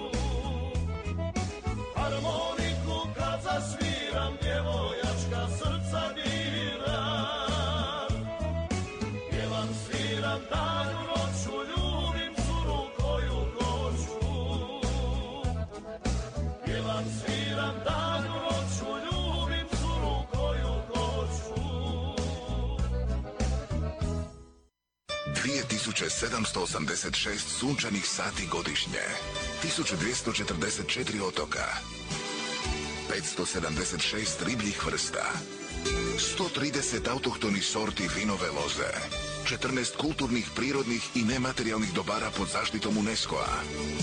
Harmoniku kad zasviram, djevojačka srca diram. Pjevam, sviram danju, noću, ljubim curu koju hoću. 2786 sunčanih sati godišnje, 1244 otoka, 576 ribljih vrsta, 130 autohtonih sorti vinove loze, 14 kulturnih, prirodnih i nematerijalnih dobara pod zaštitom UNESCO-a.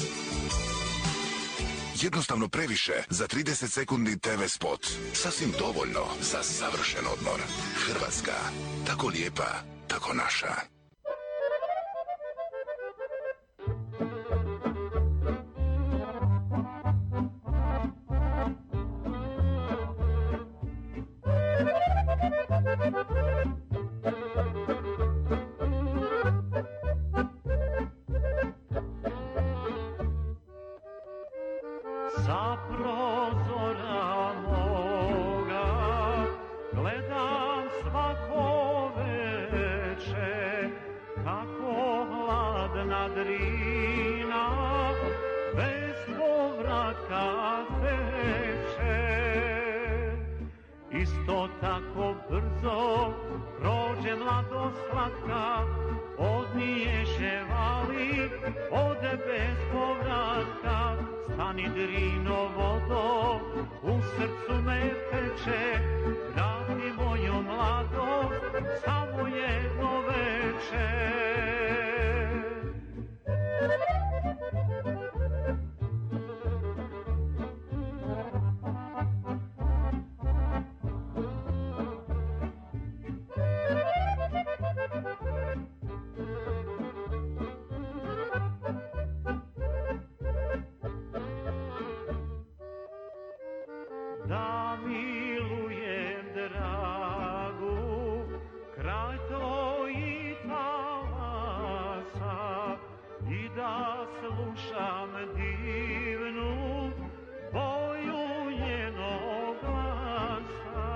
Jednostavno previše za 30 sekundi TV spot. Sasvim dovoljno za savršen odmor. Hrvatska. Tako lijepa, tako naša. Sa prozora moga gledam svako veče kako hladna Drina bez povratka teče. Isto tako brzo prođe mladost slatka, odniješe vali, ode bez povratka. Stani Drino vodo, u srcu me peče, vrati moju mladost, samo jedno veče. Da milujem dragu, kraj tvojih talasa, i da slušam divnu boju njenog glasa.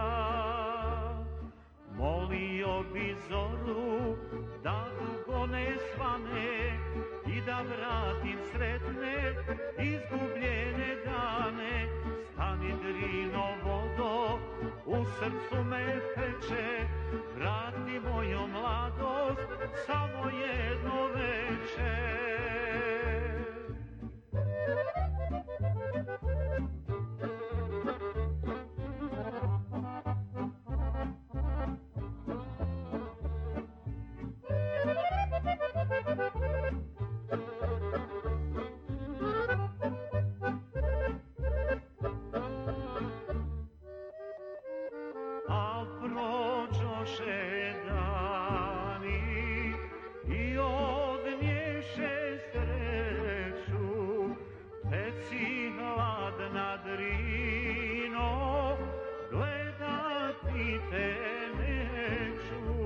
Molio bi zoru da dugo ne svane i da vratim sretne izgubljene dane. Stani Drino vodo, u srcu me peče, vrati moju mladost, samo jedno veče. A prođoše dani i odnješe sreću, teci hladna Drino, gledati te neću.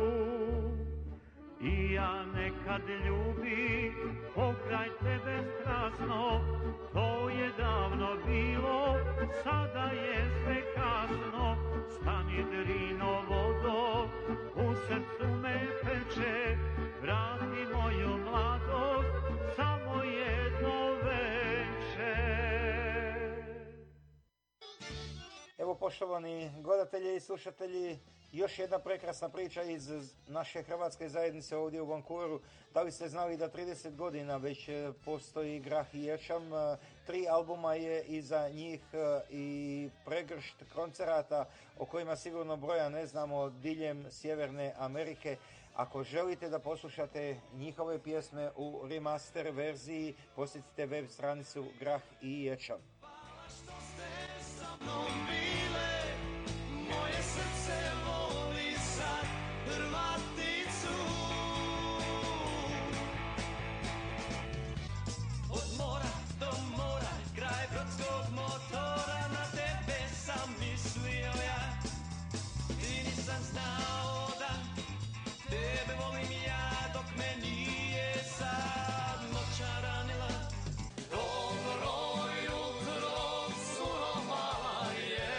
I ja nekad ljubi pokraj tebe strasno, to je davno bilo, sada je sve kasno. Stani Drino vodo, u srcu me peče, vrati moju mladost, samo jedno veče. Evo, poštovani gledatelji i slušatelji, još jedna prekrasna priča iz naše hrvatske zajednice ovdje u Vancouveru. Da li ste znali da 30 godina već postoji Grah i Ječam? 3 albuma je iza njih i pregršt koncerata o kojima sigurno broja ne znamo diljem Sjeverne Amerike. Ako želite da poslušate njihove pjesme u remaster verziji, posjetite web stranicu Grah i Ječam. Moje srce voli sad Hrvaticu. Od mora do mora, kraj brodskog motora, na tebe sam mislio ja. Ti nisam znao da tebe volim ja, dok me nije sad noća ranila. Dobro jutro, surovala je.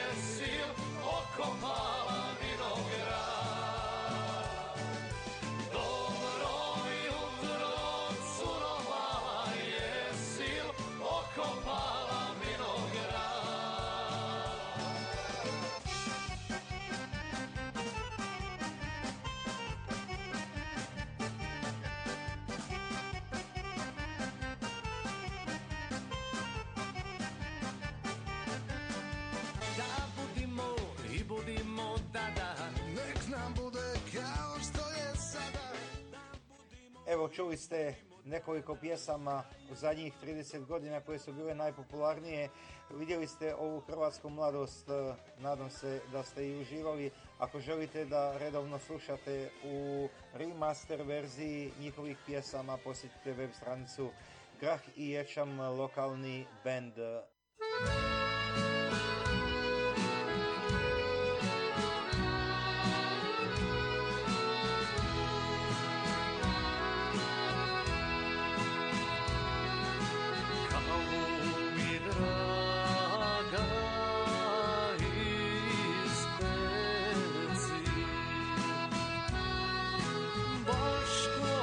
Evo, čuli ste nekoliko pjesama u zadnjih 30 godina koje su bile najpopularnije. Vidjeli ste ovu hrvatsku mladost, nadam se da ste i uživali. Ako želite da redovno slušate u remaster verziji njihovih pjesama, posjetite web stranicu Grah i Ječam, lokalni band.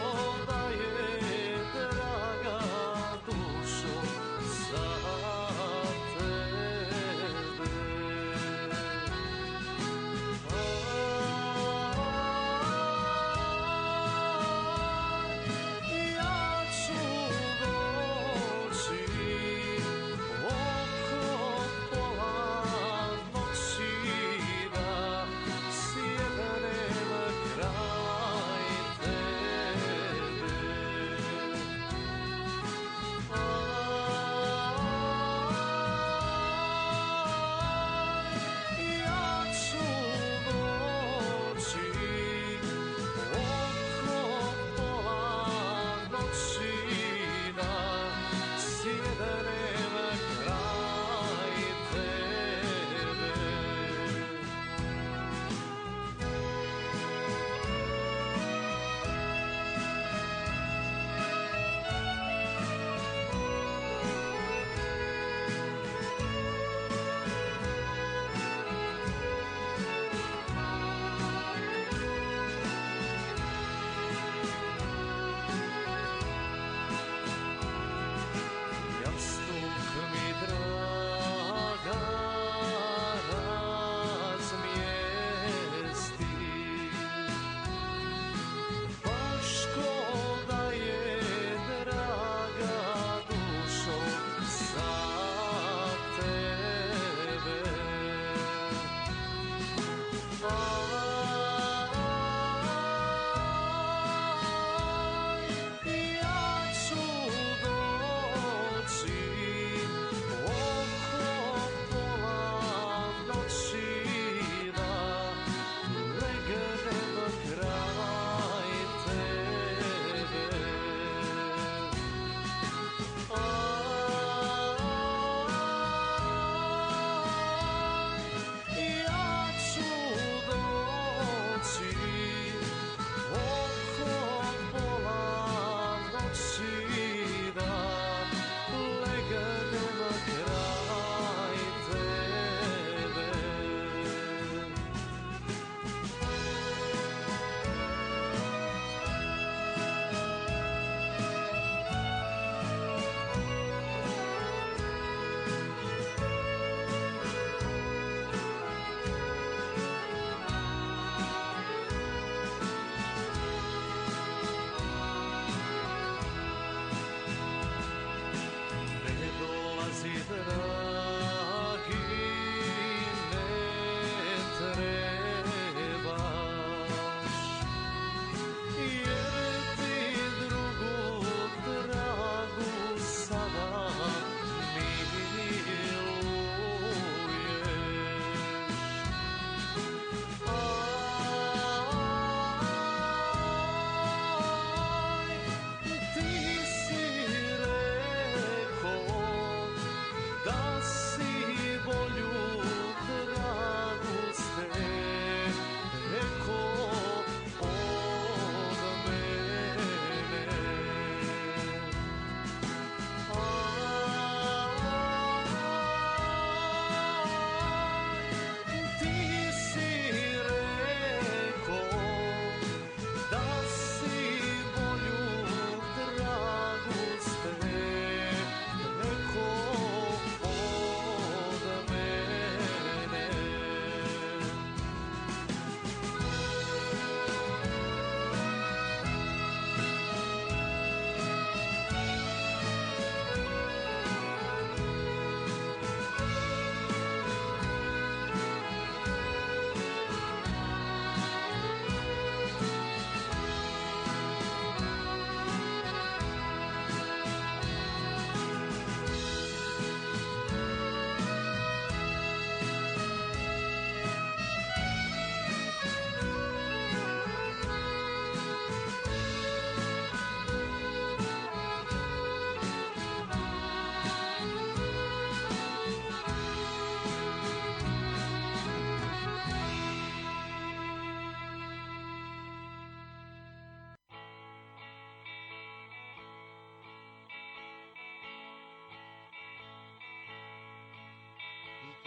Boško da je draga dušo,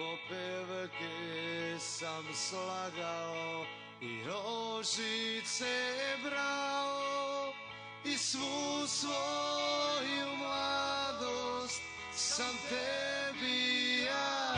do pevke sam slagao i rožice brao i svu svoju mladost sam tebi ja.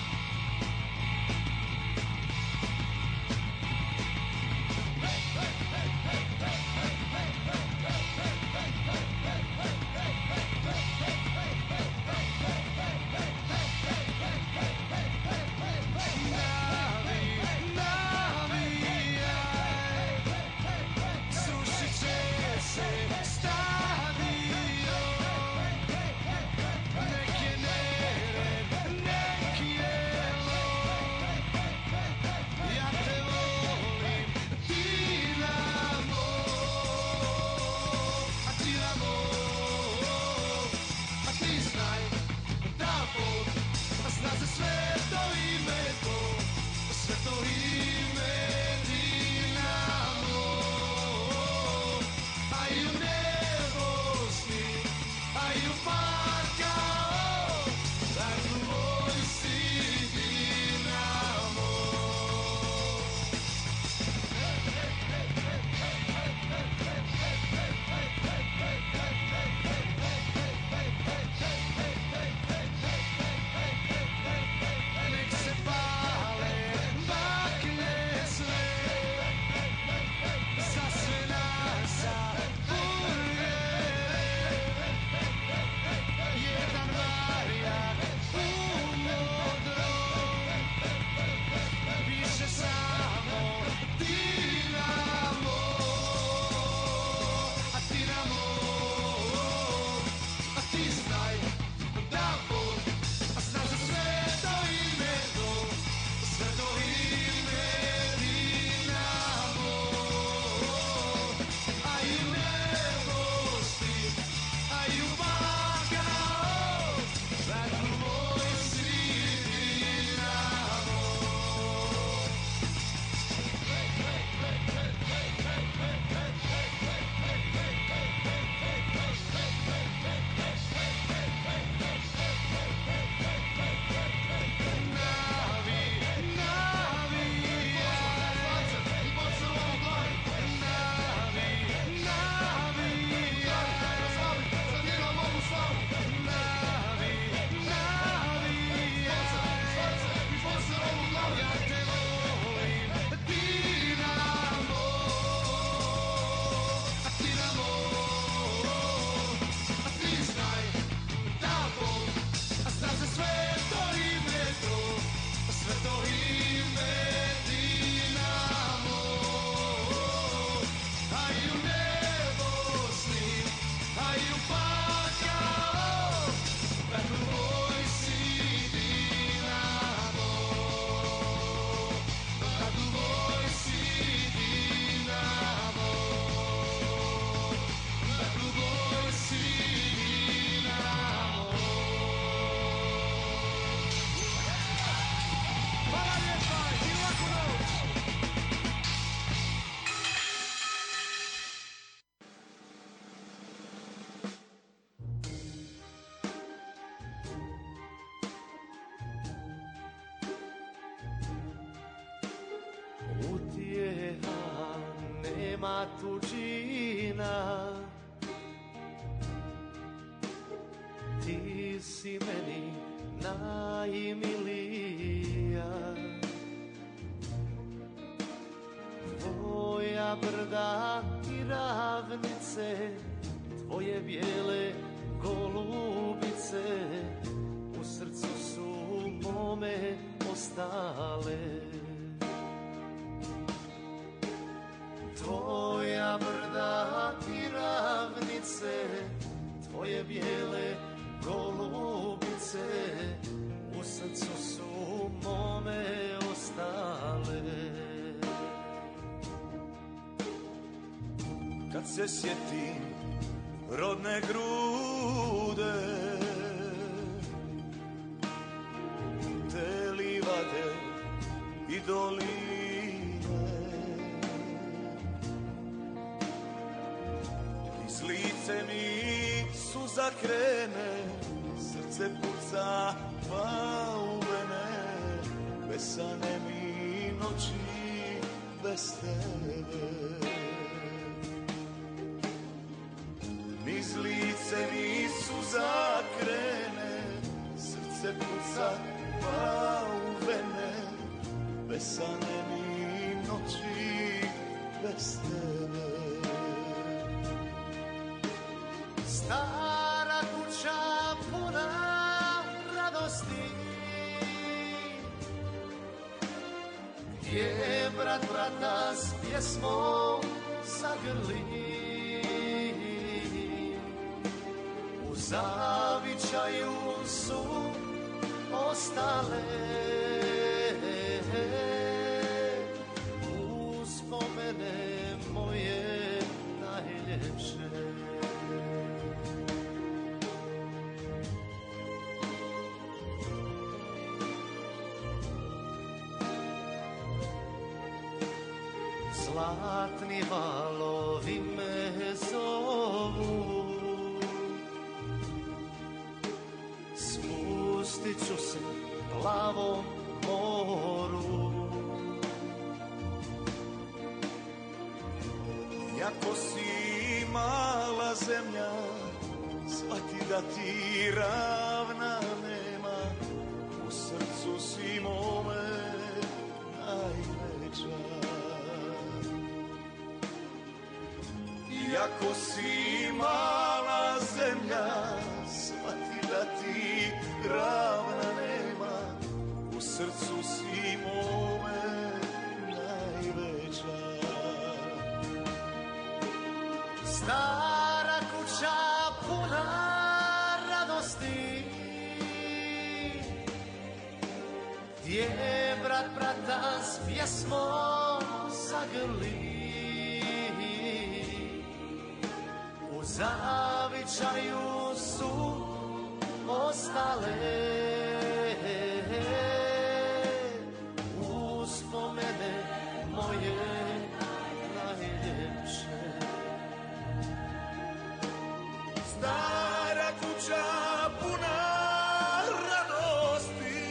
Nema tuđina, ti si meni najmilija. Tvoja brda i ravnice, tvoje bijele golubice, u srcu su mome ostale. Tvoja brda i ravnice, tvoje bijele golubice, u srcu su mome ostale. Kad se sjetim rodne grude, te livade i doline, iz lice mi suza krene, srce puca pa u vene. besane mi noći bez tebe. Niz lice mi suza krene, srce puca pa u vene, besane mi noći bez tebe. Stara kuća puna radosti, gdje brat brata s pjesmom zagrli. U zavičaju su ostale uspomene moje najljepše. Zlatni valovi me zovu, spustit ću se plavom moru. Jako si mala zemlja, shvati da ti ravna nema, u srcu si mome najveća. Jako si mala zemlja, shvati da ti ravna nema, u srcu si mome najveća. Stara kuća puna radosti, gdje brat brata s pjesmom zagrli. U zavičaju su ostale uspomene moje najljepše. Stara kuća puna radosti,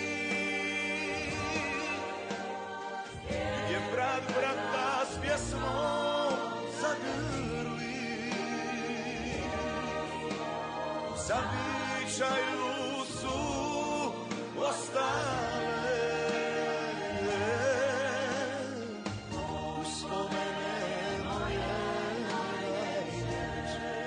gdje brat brata s pjesmom zagrli. U zavičaju su ostale uspomene moje najljepše.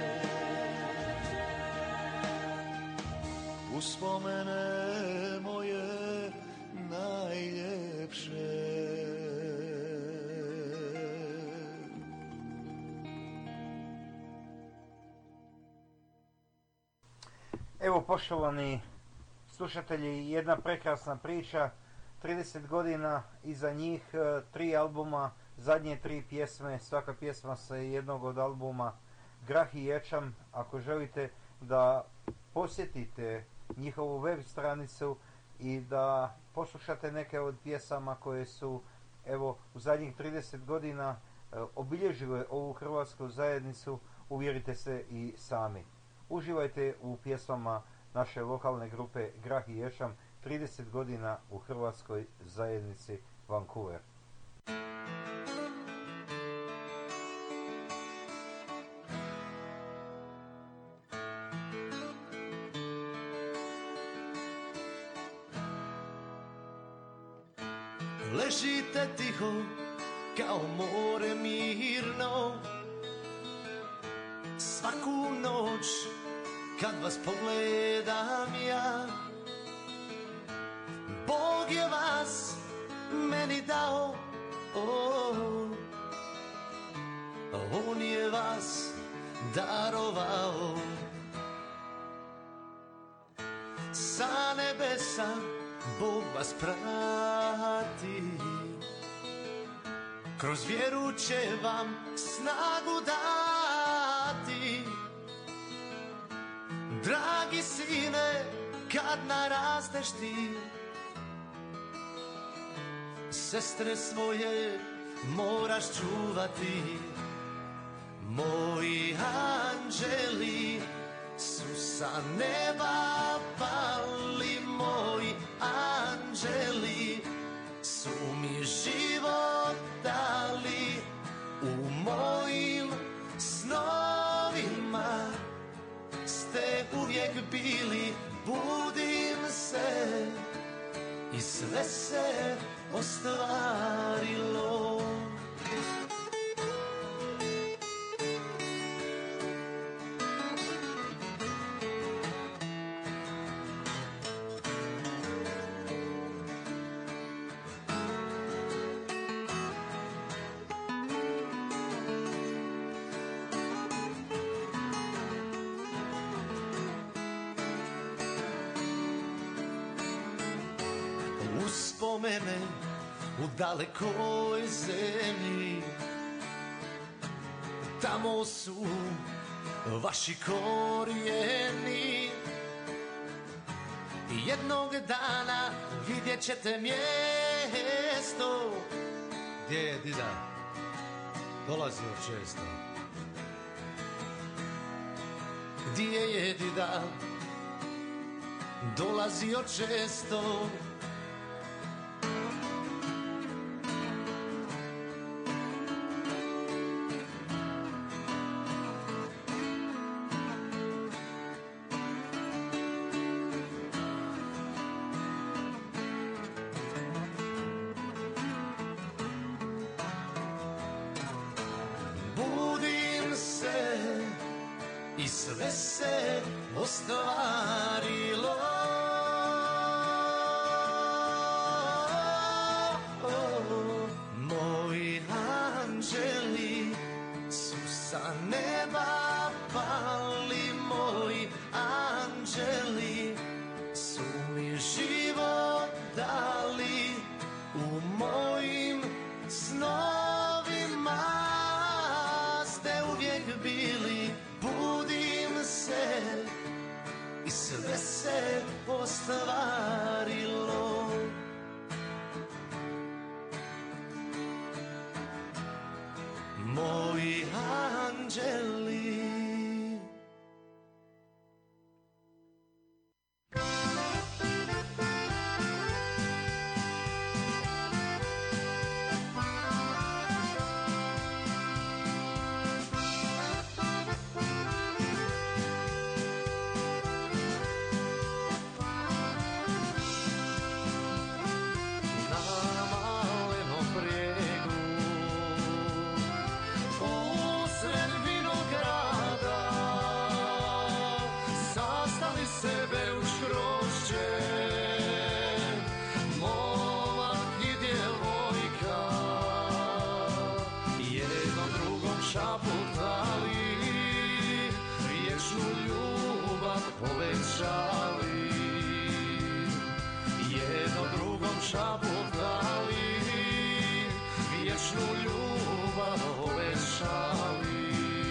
Uspomene moje najljepše. Evo, poštovani slušatelji, jedna prekrasna priča, 30 godina iza njih, 3 albuma, zadnje 3 pjesme, svaka pjesma sa jednog od albuma, Grah i ječam. Ako želite da posjetite njihovu web stranicu i da poslušate neke od pjesama koje su, evo, u zadnjih 30 godina obilježile ovu hrvatsku zajednicu, uvjerite se i sami. Uživajte u pjesmama naše lokalne grupe Grah i ječam, 30 godina u hrvatskoj zajednici Vancouver. Ležite tiho kao more mirno, svaku noć kad vas pogledam ja. Bog je vas meni dao, on je vas darovao. Sa nebesa Bog vas prati, kroz vjeru će vam snagu dati. Dragi sine, kad narasteš ti, sestre svoje moraš čuvati. Moji anđeli su sa neba pali, moji anđeli život dali u mojim snovima ste uvijek bili. Budim se i sve se ostvarilo. Uspomene u dalekoj zemlji, tamo su vaši korijeni. Jednog dana vidjet ćete mjesto gdje je dida dolazio često. Gdje je dida dolazio često. Sve se ostvarilo. Moji anđeli su sa neba pali. Moji anđeli su mi život dali. U mojim snovima ste uvijek bili. Budim se i sve se ostvarilo. Moji anđeli. Šaputali, vječnu ljubav obećali.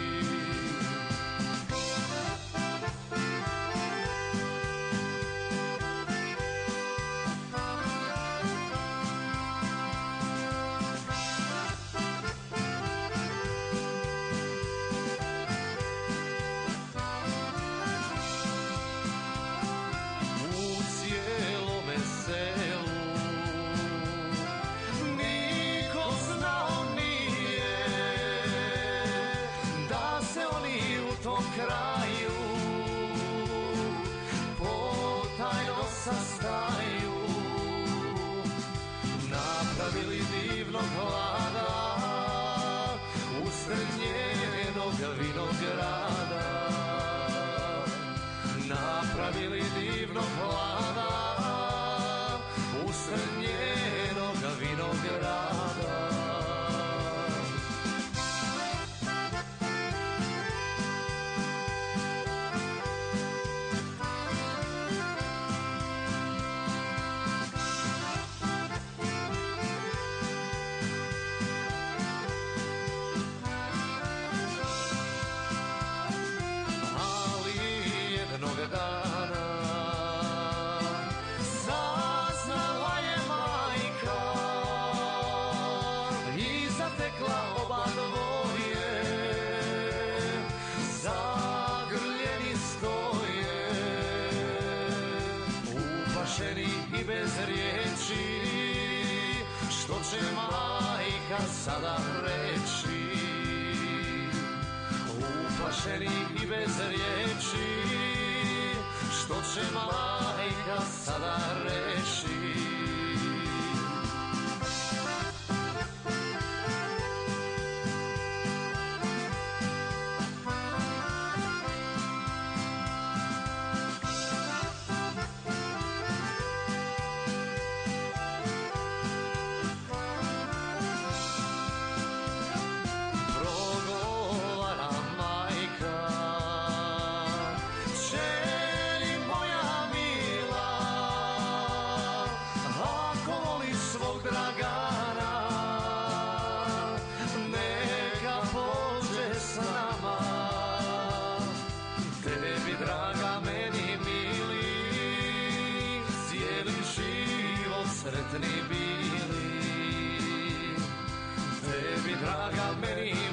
U cijelome selu kraju potajno sastaju, napravili divnog hlada usred njenog vinograda. Napravili divnog hlada usred njenog vinograda. Dana saznala je majka što će majka sada reći, uplašeni i bez riječi, što će majka sada reći. Sretni bili, tebi draga meni